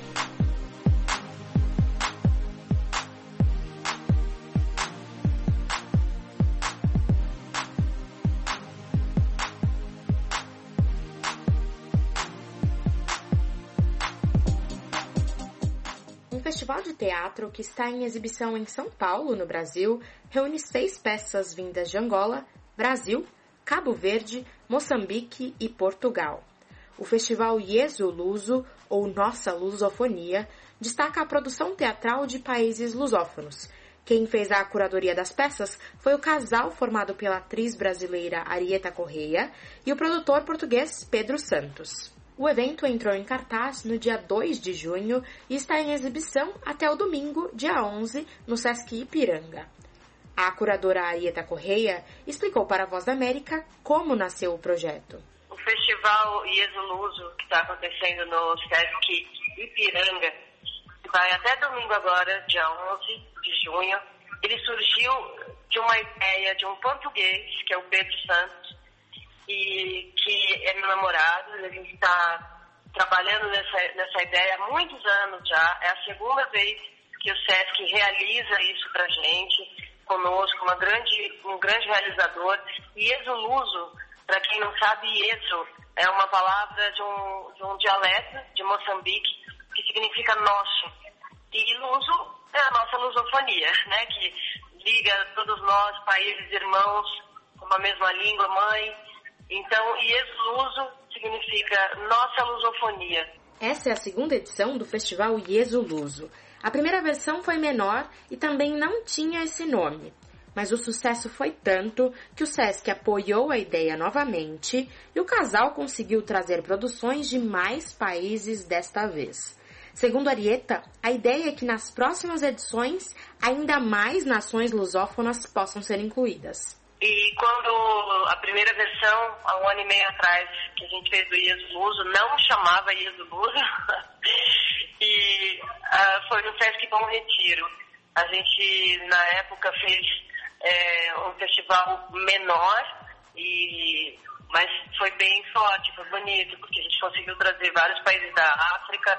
O Festival de Teatro, que está em exibição em São Paulo, no Brasil, reúne seis peças vindas de Angola, Brasil, Cabo Verde, Moçambique e Portugal. O Festival Ieso Luso, ou Nossa Lusofonia, destaca a produção teatral de países lusófonos. Quem fez a curadoria das peças foi o casal formado pela atriz brasileira Arieta Correia e o produtor português Pedro Santos. O evento entrou em cartaz no dia dois de junho e está em exibição até o domingo, dia onze, no Sesc Ipiranga. A curadora Arieta Correia explicou para a Voz da América como nasceu o projeto. O festival Ieso Luso, que está acontecendo no Sesc Ipiranga, vai até domingo agora, dia onze de junho. Ele surgiu de uma ideia de um português, que é o Pedro Santos, e que é meu namorado. A gente está trabalhando nessa, nessa ideia há muitos anos já. É a segunda vez que o SESC realiza isso para a gente, conosco, uma grande, um grande realizador. Ieso Luso, para quem não sabe, Ieso é uma palavra de um, de um dialeto de Moçambique que significa nosso. E Luso é a nossa lusofonia, né, que liga todos nós, países irmãos, com a mesma língua mãe. Então, Ieso Luso significa nossa lusofonia. Essa é a segunda edição do Festival Ieso Luso. A primeira versão foi menor e também não tinha esse nome. Mas o sucesso foi tanto que o SESC apoiou a ideia novamente e o casal conseguiu trazer produções de mais países desta vez. Segundo Arieta, a ideia é que nas próximas edições ainda mais nações lusófonas possam ser incluídas. E quando a primeira versão, há um ano e meio atrás, que a gente fez do Ieso Luso, não chamava Ieso Luso, e uh, foi no Sesc Bom Retiro. A gente, na época, fez é, um festival menor, e, mas foi bem forte, foi bonito, porque a gente conseguiu trazer vários países da África,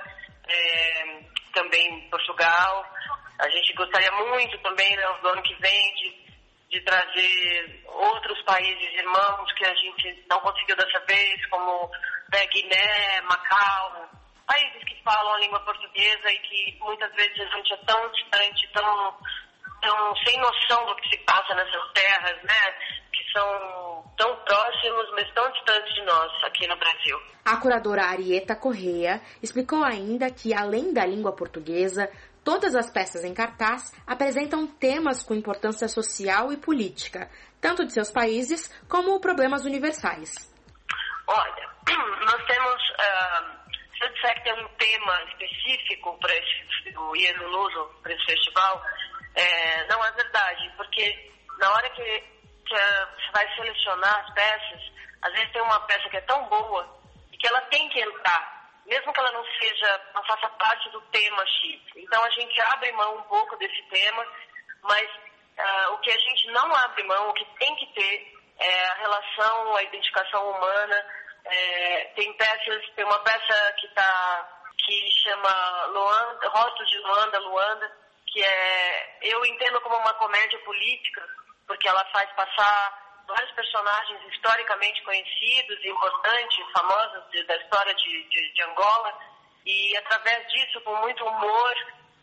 é, também Portugal. A gente gostaria muito também, né, no ano que vem, de de trazer outros países irmãos que a gente não conseguiu dessa vez, como né, Guiné, Macau, países que falam a língua portuguesa e que muitas vezes a gente é tão distante, tão, tão sem noção do que se passa nessas terras, né, que são tão próximos, mas tão distantes de nós aqui no Brasil. A curadora Arieta Correia explicou ainda que, além da língua portuguesa, todas as peças em cartaz apresentam temas com importância social e política, tanto de seus países como problemas universais. Olha, nós temos, uh, se eu disser que tem um tema específico para esse, o Ieso Luso, para esse festival, é, não é verdade, porque na hora que, que uh, você vai selecionar as peças, às vezes tem uma peça que é tão boa e que ela tem que entrar, mesmo que ela não seja, não faça parte do tema X. Então a gente abre mão um pouco desse tema, mas uh, o que a gente não abre mão, o que tem que ter é a relação, a identificação humana. É, tem peças, tem uma peça que tá, que chama Luanda, Rostos de Luanda, Luanda, que é, eu entendo como uma comédia política, porque ela faz passar vários personagens historicamente conhecidos, importantes, famosos de, da história de, de, de Angola, e através disso, com muito humor,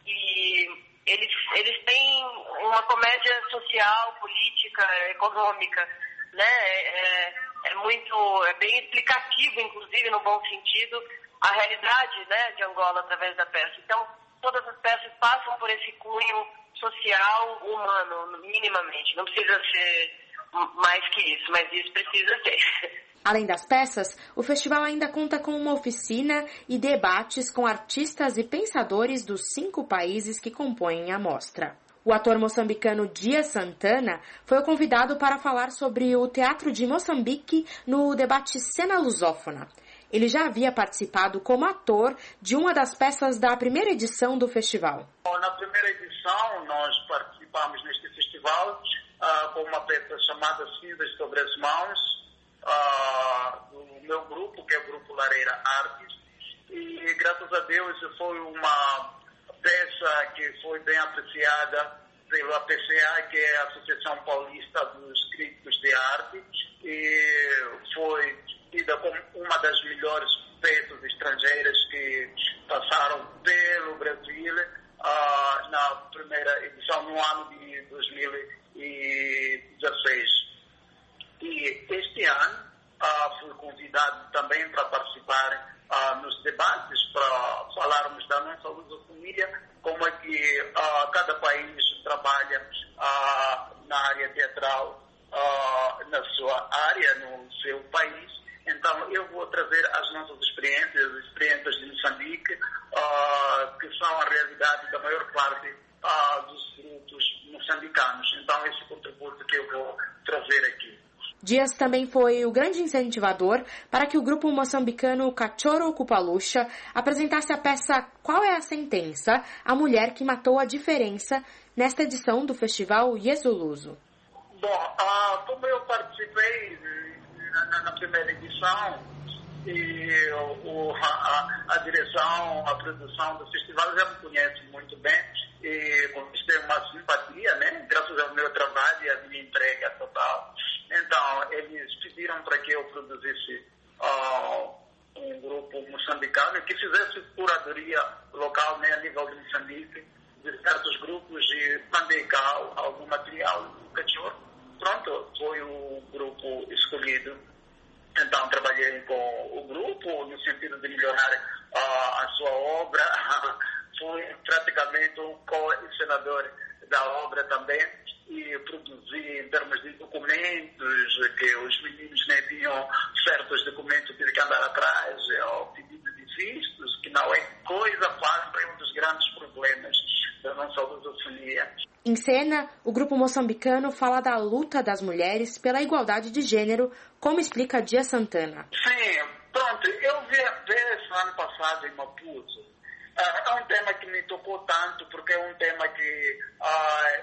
e eles, eles têm uma comédia social, política, econômica, né? É, é muito, é bem explicativo, inclusive no bom sentido, a realidade, né, de Angola através da peça. Então, todas as peças passam por esse cunho social, humano, minimamente. Não precisa ser mais que isso, mas isso precisa ter. Além das peças, o festival ainda conta com uma oficina e debates com artistas e pensadores dos cinco países que compõem a mostra. O ator moçambicano Dias Santana foi o convidado para falar sobre o teatro de Moçambique no debate Cena Lusófona. Ele já havia participado como ator de uma das peças da primeira edição do festival. Na primeira edição, nós participamos neste festival Uh, com uma peça chamada Cinzas sobre as Mãos, uh, do meu grupo, que é o Grupo Lareira Artes, e graças a Deus foi uma peça que foi bem apreciada pela P C A, que é a Associação Paulista dos Críticos de Arte, e foi tida como uma das melhores peças estrangeiras que passaram pelo Brasil uh, na primeira edição, no ano de dois mil e dezesseis. E este ano uh, fui convidado também para participar uh, nos debates, para falarmos da nossa lusofonia, como é que uh, cada país trabalha uh, na área teatral, uh, na sua área, no seu país. Então eu vou trazer as nossas experiências, as experiências de Moçambique, uh, que são a realidade da maior parte Uh, dos frutos moçambicanos. Então, esse contributo que eu vou trazer aqui. Dias também foi o grande incentivador para que o grupo moçambicano Cachorro Cupalucha apresentasse a peça Qual é a Sentença? A Mulher que Matou a Diferença nesta edição do festival Ieso Luso. Bom, uh, como eu participei na, na primeira edição, e o, a, a direção, a produção do festival já me conhece muito bem e conquistei uma simpatia, né? Graças ao meu trabalho e à minha entrega total. Então, eles pediram para que eu produzisse uh, um grupo moçambicano que fizesse curadoria local, né, a nível de Moçambique, de certos grupos, e mandei cá algum material do cachorro. Pronto, foi o grupo escolhido. Então, trabalhei com o grupo no sentido de melhorar uh, a sua obra. Fui praticamente um co-encenador da obra também e produzi em termos de documentos, que os meninos nem tinham certos documentos, tive que andar atrás, ou pedido de vistos, que não é coisa fácil, é um dos grandes problemas da nossa lusofonia. Em cena, o grupo moçambicano fala da luta das mulheres pela igualdade de gênero, como explica Dia Santana. Sim, pronto, eu vi a peça ano passado em Maputo. Uh, é um tema que me tocou tanto, porque é um tema que uh,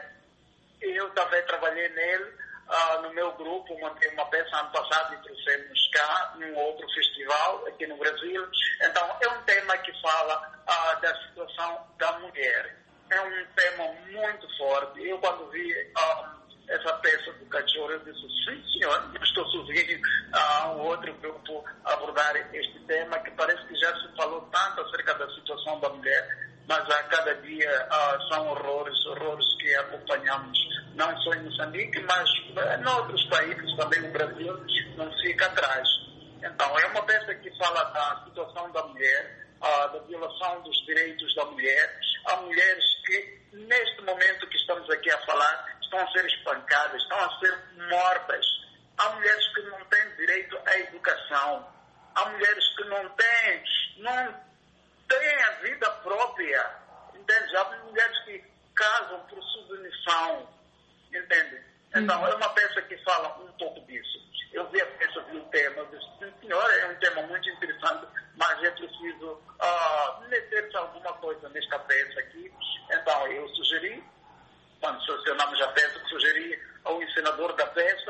eu também trabalhei nele, uh, no meu grupo, montei uma peça ano passado e trouxemos cá, num outro festival aqui no Brasil. Então, é um tema que fala uh, da situação da mulher. É um tema muito forte. Eu, quando vi uh, essa peça do cachorro, eu disse, sim, senhor, eu estou sozinho a um outro grupo abordar este tema, que parece que já se falou tanto acerca da situação da mulher, mas a cada dia uh, são horrores, horrores que acompanhamos, não só em Moçambique, mas em outros países, também no Brasil, não fica atrás. Então, é uma peça que fala da situação da mulher, uh, da violação dos direitos da mulher. Há mulheres que, neste momento que estamos aqui a falar, estão a ser espancadas, estão a ser mortas. Há mulheres que não têm direito à educação. Há mulheres que não têm, não têm a vida própria. Entende? Há mulheres que casam por submissão. Entende? Então, uhum. é uma peça que fala um pouco disso. Eu vi a peça, vi o tema, eu disse, sim, senhora, é um tema muito interessante, mas é preciso uh, meter-se alguma coisa nesta peça aqui. Então, eu sugeri, quando selecionamos a peça, sugeri ao encenador da peça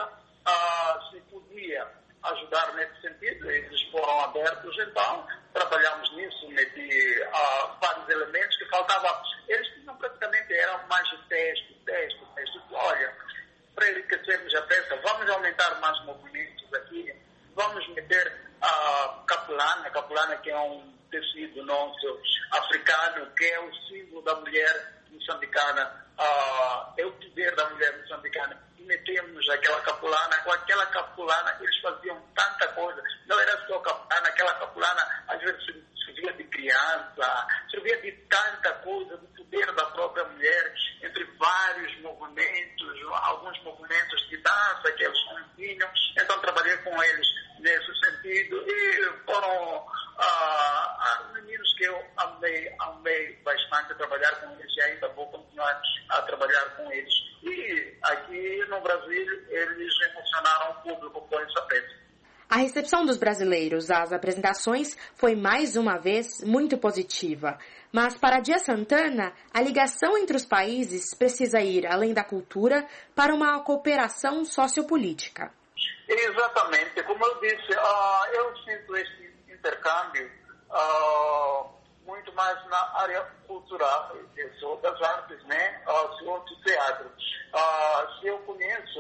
uh, se podia ajudar nesse sentido. Eles foram abertos, então trabalhamos nisso, meti uh, vários elementos que faltavam. Eles tinham praticamente, eram mais de texto, texto, texto. Olha, para enriquecermos a peça, vamos aumentar mais movimentos aqui, vamos meter a capulana, a capulana que é um tecido nosso africano, que é o símbolo da mulher moçambicana, uh, é o poder da mulher moçambicana. E metemos aquela capulana, com aquela capulana eles faziam tanta coisa, não era só capulana, aquela capulana às vezes servia de criança, servia de tanta coisa, do poder da própria mulher, entre vários movimentos, alguns movimentos de dança que eles tinham. Então trabalhei com eles nesse sentido e foram ah, ah, meninos que eu amei, amei bastante trabalhar com eles e ainda vou continuar a trabalhar com eles. E aqui no Brasil eles emocionaram o público com essa peça. A recepção dos brasileiros às apresentações foi mais uma vez muito positiva. Mas para Dia Santana, a ligação entre os países precisa ir além da cultura para uma cooperação sociopolítica. Exatamente. Como eu disse, uh, eu sinto esse intercâmbio uh, muito mais na área cultural. Eu sou das artes, né? Uh, sou do teatro. Uh, se eu conheço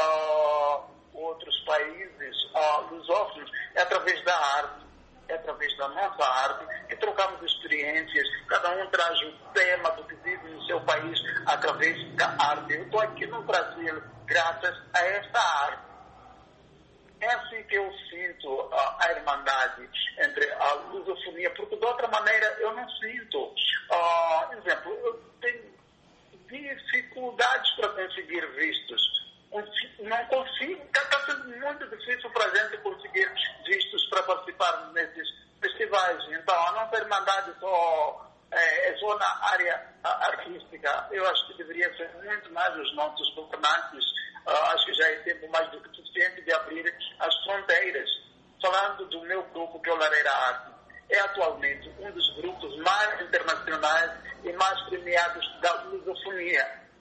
uh, outros países uh, lusófonos, é através da arte, é através da nossa arte, que trocamos experiências, cada um traz o tema do que vive no seu país através da arte. Eu estou aqui no Brasil graças a esta arte. É assim que eu sinto uh, a irmandade entre a lusofonia, porque de outra maneira eu não sinto. Uh, exemplo, eu tenho dificuldades para conseguir vistos. Não consigo, está sendo muito difícil para a gente conseguir vistos para participar nesses festivais. Então, a nossa irmandade só, é, é só na área artística. Eu acho que deveria ser muito mais os nossos governantes. Uh, acho que já é tempo mais do que suficiente de abrir as fronteiras. Falando do meu grupo, que é o Lareira Arte, é atualmente um dos grupos mais internacionais e mais premiados da lusofonia.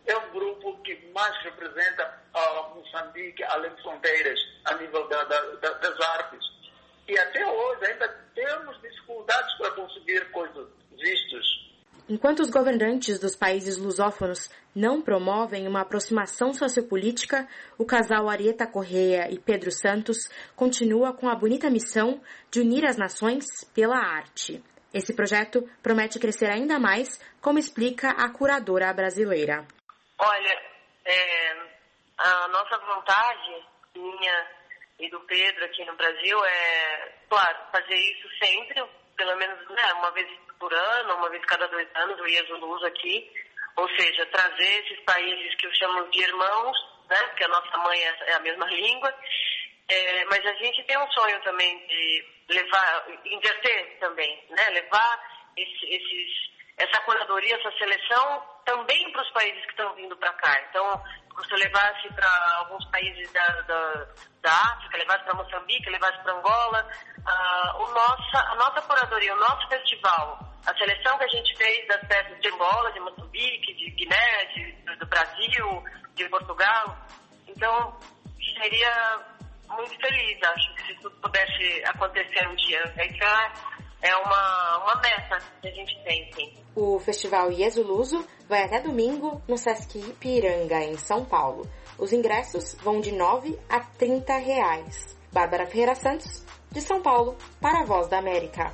é o grupo que mais representa uh, Moçambique além de fronteiras, a nível da, da, da, das artes. E até hoje ainda temos dificuldades para conseguir coisas vistos. Enquanto os governantes dos países lusófonos não promovem uma aproximação sociopolítica, o casal Arieta Correia e Pedro Santos continua com a bonita missão de unir as nações pela arte. Esse projeto promete crescer ainda mais, como explica a curadora brasileira. Olha, é, a nossa vontade, minha e do Pedro aqui no Brasil, é, claro, fazer isso sempre, pelo menos né, uma vez por ano, uma vez cada dois anos, o IESULUSO aqui, ou seja, trazer esses países que eu chamo de irmãos, né, porque a nossa mãe é a mesma língua, é, mas a gente tem um sonho também de levar, inverter também, né, levar esse, esses, essa curadoria, essa seleção também para os países que estão vindo para cá. Então, se eu levasse para alguns países da, da, da África, levasse para Moçambique, levasse para Angola, uh, o nossa, a nossa curadoria, o nosso festival, a seleção que a gente fez das peças de Angola, de Moçambique, de Guiné, de, do Brasil, de Portugal. Então, seria muito feliz, acho, que se tudo pudesse acontecer um dia. Então, é uma, uma meta que a gente tem, sim. O Festival IESULUSO vai até domingo no Sesc Ipiranga, em São Paulo. Os ingressos vão de nove a trinta reais. Bárbara Ferreira Santos, de São Paulo, para a Voz da América.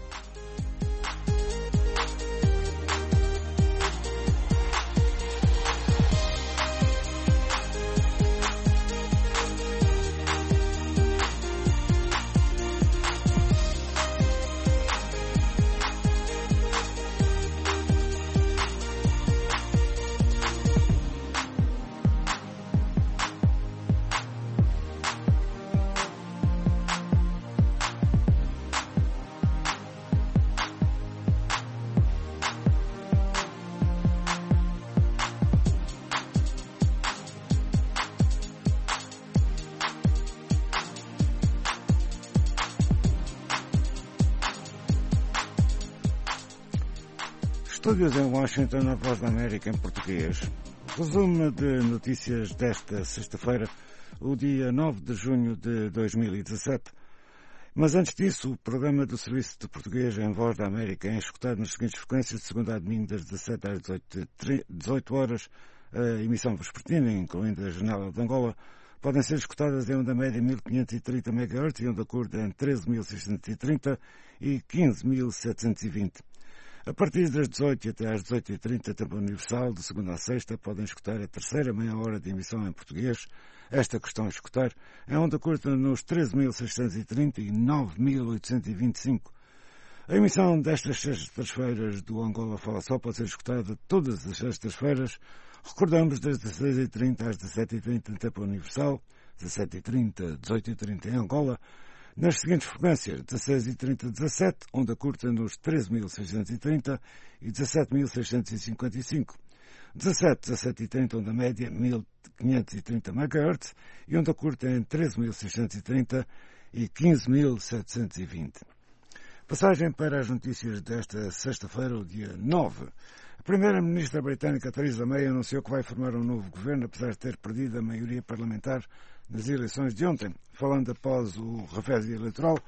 Estúdios em Washington, na Voz da América em português. Resumo de notícias desta sexta-feira, o dia nove de junho de dois mil e dezassete. Mas antes disso, o programa do Serviço de Português em Voz da América é escutado nas seguintes frequências de segunda a domingo, das dezassete às dezoito horas, a emissão vespertina, incluindo a janela de Angola, podem ser escutadas em onda média mil quinhentos e trinta megahertz e onda curta em treze mil seiscentos e trinta e quinze mil setecentos e vinte. A partir das dezoito até às dezoito e trinta, tempo universal, de segunda a sexta, podem escutar a terceira meia hora de emissão em português. Esta questão a escutar é onda curta nos treze mil seiscentos e trinta e nove mil oitocentos e vinte e cinco. A emissão destas sextas-feiras do Angola Fala Só pode ser escutada todas as sextas-feiras. Recordamos das dezasseis e trinta às dezassete e trinta, tempo universal, dezassete e trinta, dezoito e trinta em Angola, nas seguintes frequências, dezasseis e trinta, dezassete, onda curta nos treze mil seiscentos e trinta e dezassete mil seiscentos e cinquenta e cinco. dezassete, dezassete e trinta, onda média mil quinhentos e trinta megahertz e onda curta em treze mil seiscentos e trinta e quinze mil setecentos e vinte. Passagem para as notícias desta sexta-feira, o dia nove. A primeira-ministra britânica Theresa May anunciou que vai formar um novo governo, apesar de ter perdido a maioria parlamentar nas eleições de ontem. Falando após o revés eleitoral,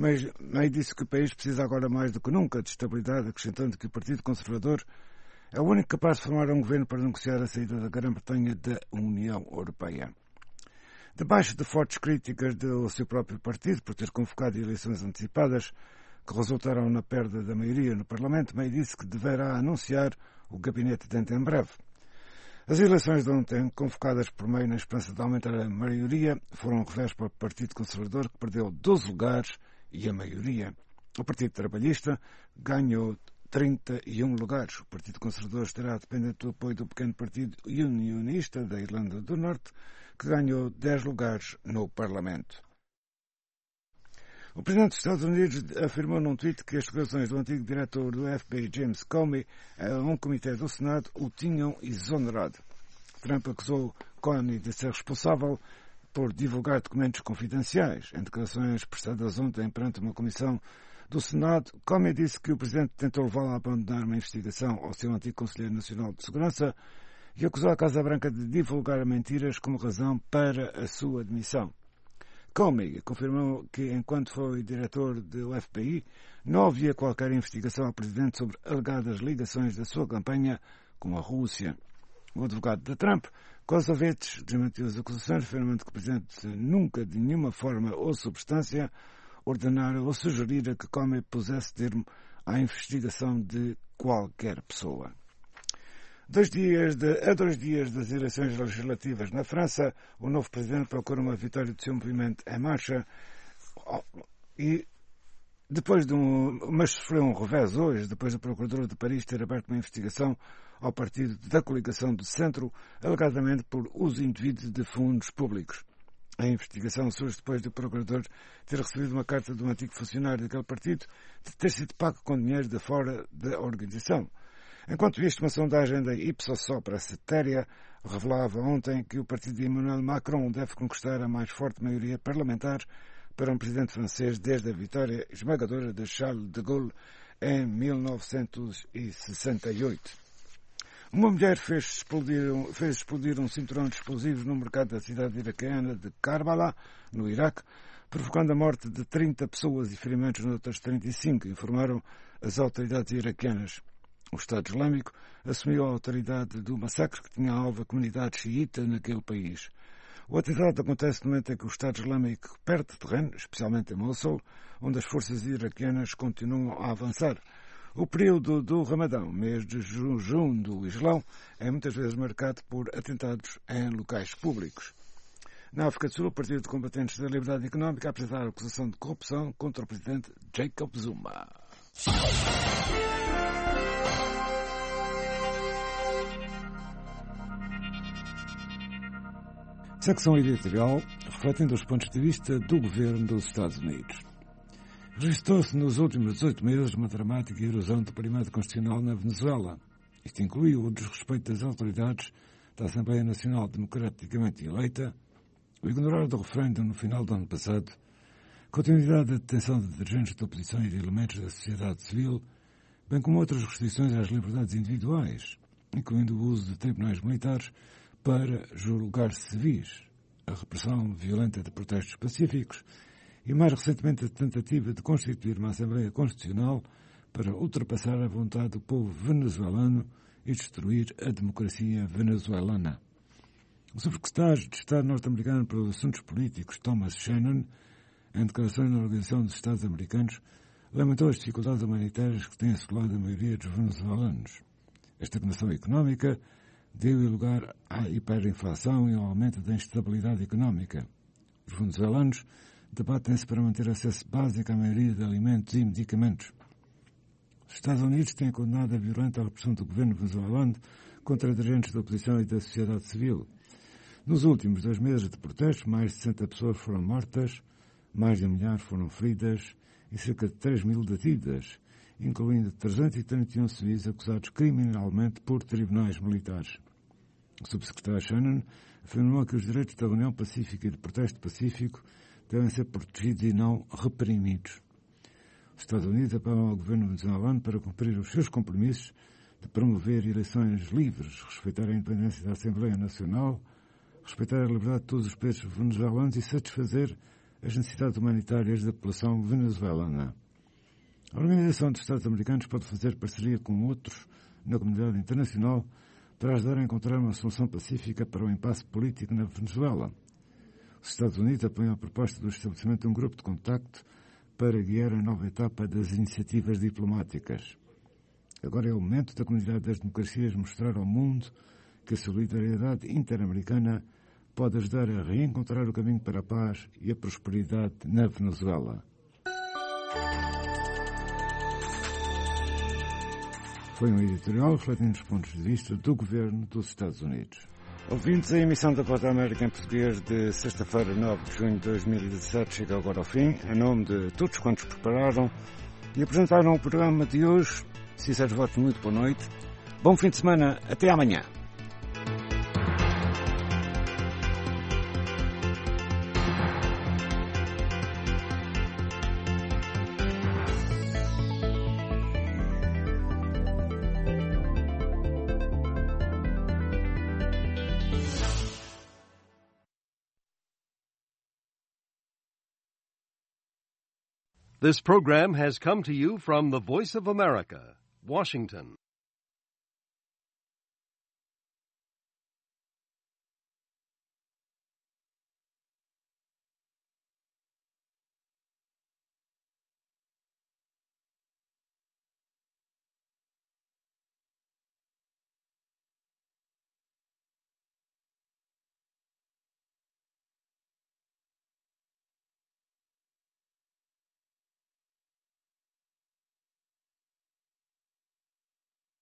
May disse que o país precisa agora mais do que nunca de estabilidade, acrescentando que o Partido Conservador é o único capaz de formar um governo para negociar a saída da Grã-Bretanha da União Europeia. Debaixo de fortes críticas do seu próprio partido por ter convocado eleições antecipadas que resultaram na perda da maioria no Parlamento, May disse que deverá anunciar o gabinete dentro em breve. As eleições de ontem, convocadas por May na esperança de aumentar a maioria, foram um revés para o Partido Conservador, que perdeu doze lugares e a maioria. O Partido Trabalhista ganhou trinta e um lugares. O Partido Conservador estará dependente do apoio do pequeno Partido Unionista da Irlanda do Norte, que ganhou dez lugares no Parlamento. O Presidente dos Estados Unidos afirmou num tweet que as declarações do antigo diretor do F B I, James Comey, a um comitê do Senado, o tinham exonerado. Trump acusou Comey de ser responsável por divulgar documentos confidenciais. Em declarações prestadas ontem perante uma comissão do Senado, Comey disse que o Presidente tentou levá-lo a abandonar uma investigação ao seu antigo Conselheiro Nacional de Segurança e acusou a Casa Branca de divulgar mentiras como razão para a sua demissão. Comey confirmou que, enquanto foi diretor do F B I, não havia qualquer investigação ao presidente sobre alegadas ligações da sua campanha com a Rússia. O advogado de Trump, Kosovic, desmentiu as acusações, afirmando que o presidente nunca, de nenhuma forma ou substância, ordenara ou sugerira que Comey pusesse termo à investigação de qualquer pessoa. Dois dias de, a dois dias das eleições legislativas na França, o novo presidente procura uma vitória do seu movimento em marcha e depois de um, mas sofreu um revés hoje, depois da Procuradora de Paris ter aberto uma investigação ao partido da coligação do centro, alegadamente por uso indevido de fundos públicos. A investigação surge depois do Procurador ter recebido uma carta de um antigo funcionário daquele partido de ter sido pago com dinheiro de fora da organização. Enquanto isto, uma sondagem da Ipsos Sopra Steria revelava ontem que o partido de Emmanuel Macron deve conquistar a mais forte maioria parlamentar para um presidente francês desde a vitória esmagadora de Charles de Gaulle em mil novecentos e sessenta e oito. Uma mulher fez explodir, fez explodir um cinturão de explosivos no mercado da cidade iraquiana de Karbala, no Iraque, provocando a morte de trinta pessoas e ferimentos noutras trinta e cinco, informaram as autoridades iraquianas. O Estado Islâmico assumiu a autoridade do massacre que tinha alvo a comunidade xiita naquele país. O atentado acontece no momento em que o Estado Islâmico perde terreno, especialmente em Mosul, onde as forças iraquianas continuam a avançar. O período do Ramadão, mês de jejum do Islão, é muitas vezes marcado por atentados em locais públicos. Na África do Sul, o Partido de Combatentes da Liberdade Económica apresentou a acusação de corrupção contra o presidente Jacob Zuma. Secção editorial, refletindo os pontos de vista do governo dos Estados Unidos. Registrou-se nos últimos dezoito meses uma dramática erosão do primado constitucional na Venezuela. Isto incluiu o desrespeito das autoridades da Assembleia Nacional democraticamente eleita, o ignorar do referendo no final do ano passado, continuidade da detenção de dirigentes da oposição e de elementos da sociedade civil, bem como outras restrições às liberdades individuais, incluindo o uso de tribunais militares para julgar civis, a repressão violenta de protestos pacíficos e, mais recentemente, a tentativa de constituir uma Assembleia Constitucional para ultrapassar a vontade do povo venezuelano e destruir a democracia venezuelana. O subsecretário de Estado norte-americano para os assuntos políticos, Thomas Shannon, em declarações na Organização dos Estados Americanos, lamentou as dificuldades humanitárias que têm assolado a maioria dos venezuelanos. A estagnação económica deu lugar à hiperinflação e ao aumento da instabilidade económica. Os venezuelanos debatem-se para manter acesso básico à maioria de alimentos e medicamentos. Os Estados Unidos têm condenado a violenta repressão do governo venezuelano contra dirigentes da oposição e da sociedade civil. Nos últimos dois meses de protestos, mais de sessenta pessoas foram mortas, mais de um milhar foram feridas e cerca de três mil detidas, incluindo trezentos e trinta e um civis acusados criminalmente por tribunais militares. O subsecretário Shannon afirmou que os direitos da reunião pacífica e de protesto pacífico devem ser protegidos e não reprimidos. Os Estados Unidos apelam ao governo venezuelano para cumprir os seus compromissos de promover eleições livres, respeitar a independência da Assembleia Nacional, respeitar a liberdade de todos os presos venezuelanos e satisfazer as necessidades humanitárias da população venezuelana. A Organização dos Estados Americanos pode fazer parceria com outros na comunidade internacional para ajudar a encontrar uma solução pacífica para o impasse político na Venezuela. Os Estados Unidos apoiam a proposta do estabelecimento de um grupo de contacto para guiar a nova etapa das iniciativas diplomáticas. Agora é o momento da comunidade das democracias mostrar ao mundo que a solidariedade interamericana pode ajudar a reencontrar o caminho para a paz e a prosperidade na Venezuela. Foi um editorial refletindo os pontos de vista do governo dos Estados Unidos. Ouvintes, a emissão da Voz da América em português de sexta-feira, nove de junho de dois mil e dezassete, chega agora ao fim. Em nome de todos quantos prepararam e apresentaram o programa de hoje, sinceros votos, muito boa noite. Bom fim de semana, até amanhã. This program has come to you from the Voice of America, Washington.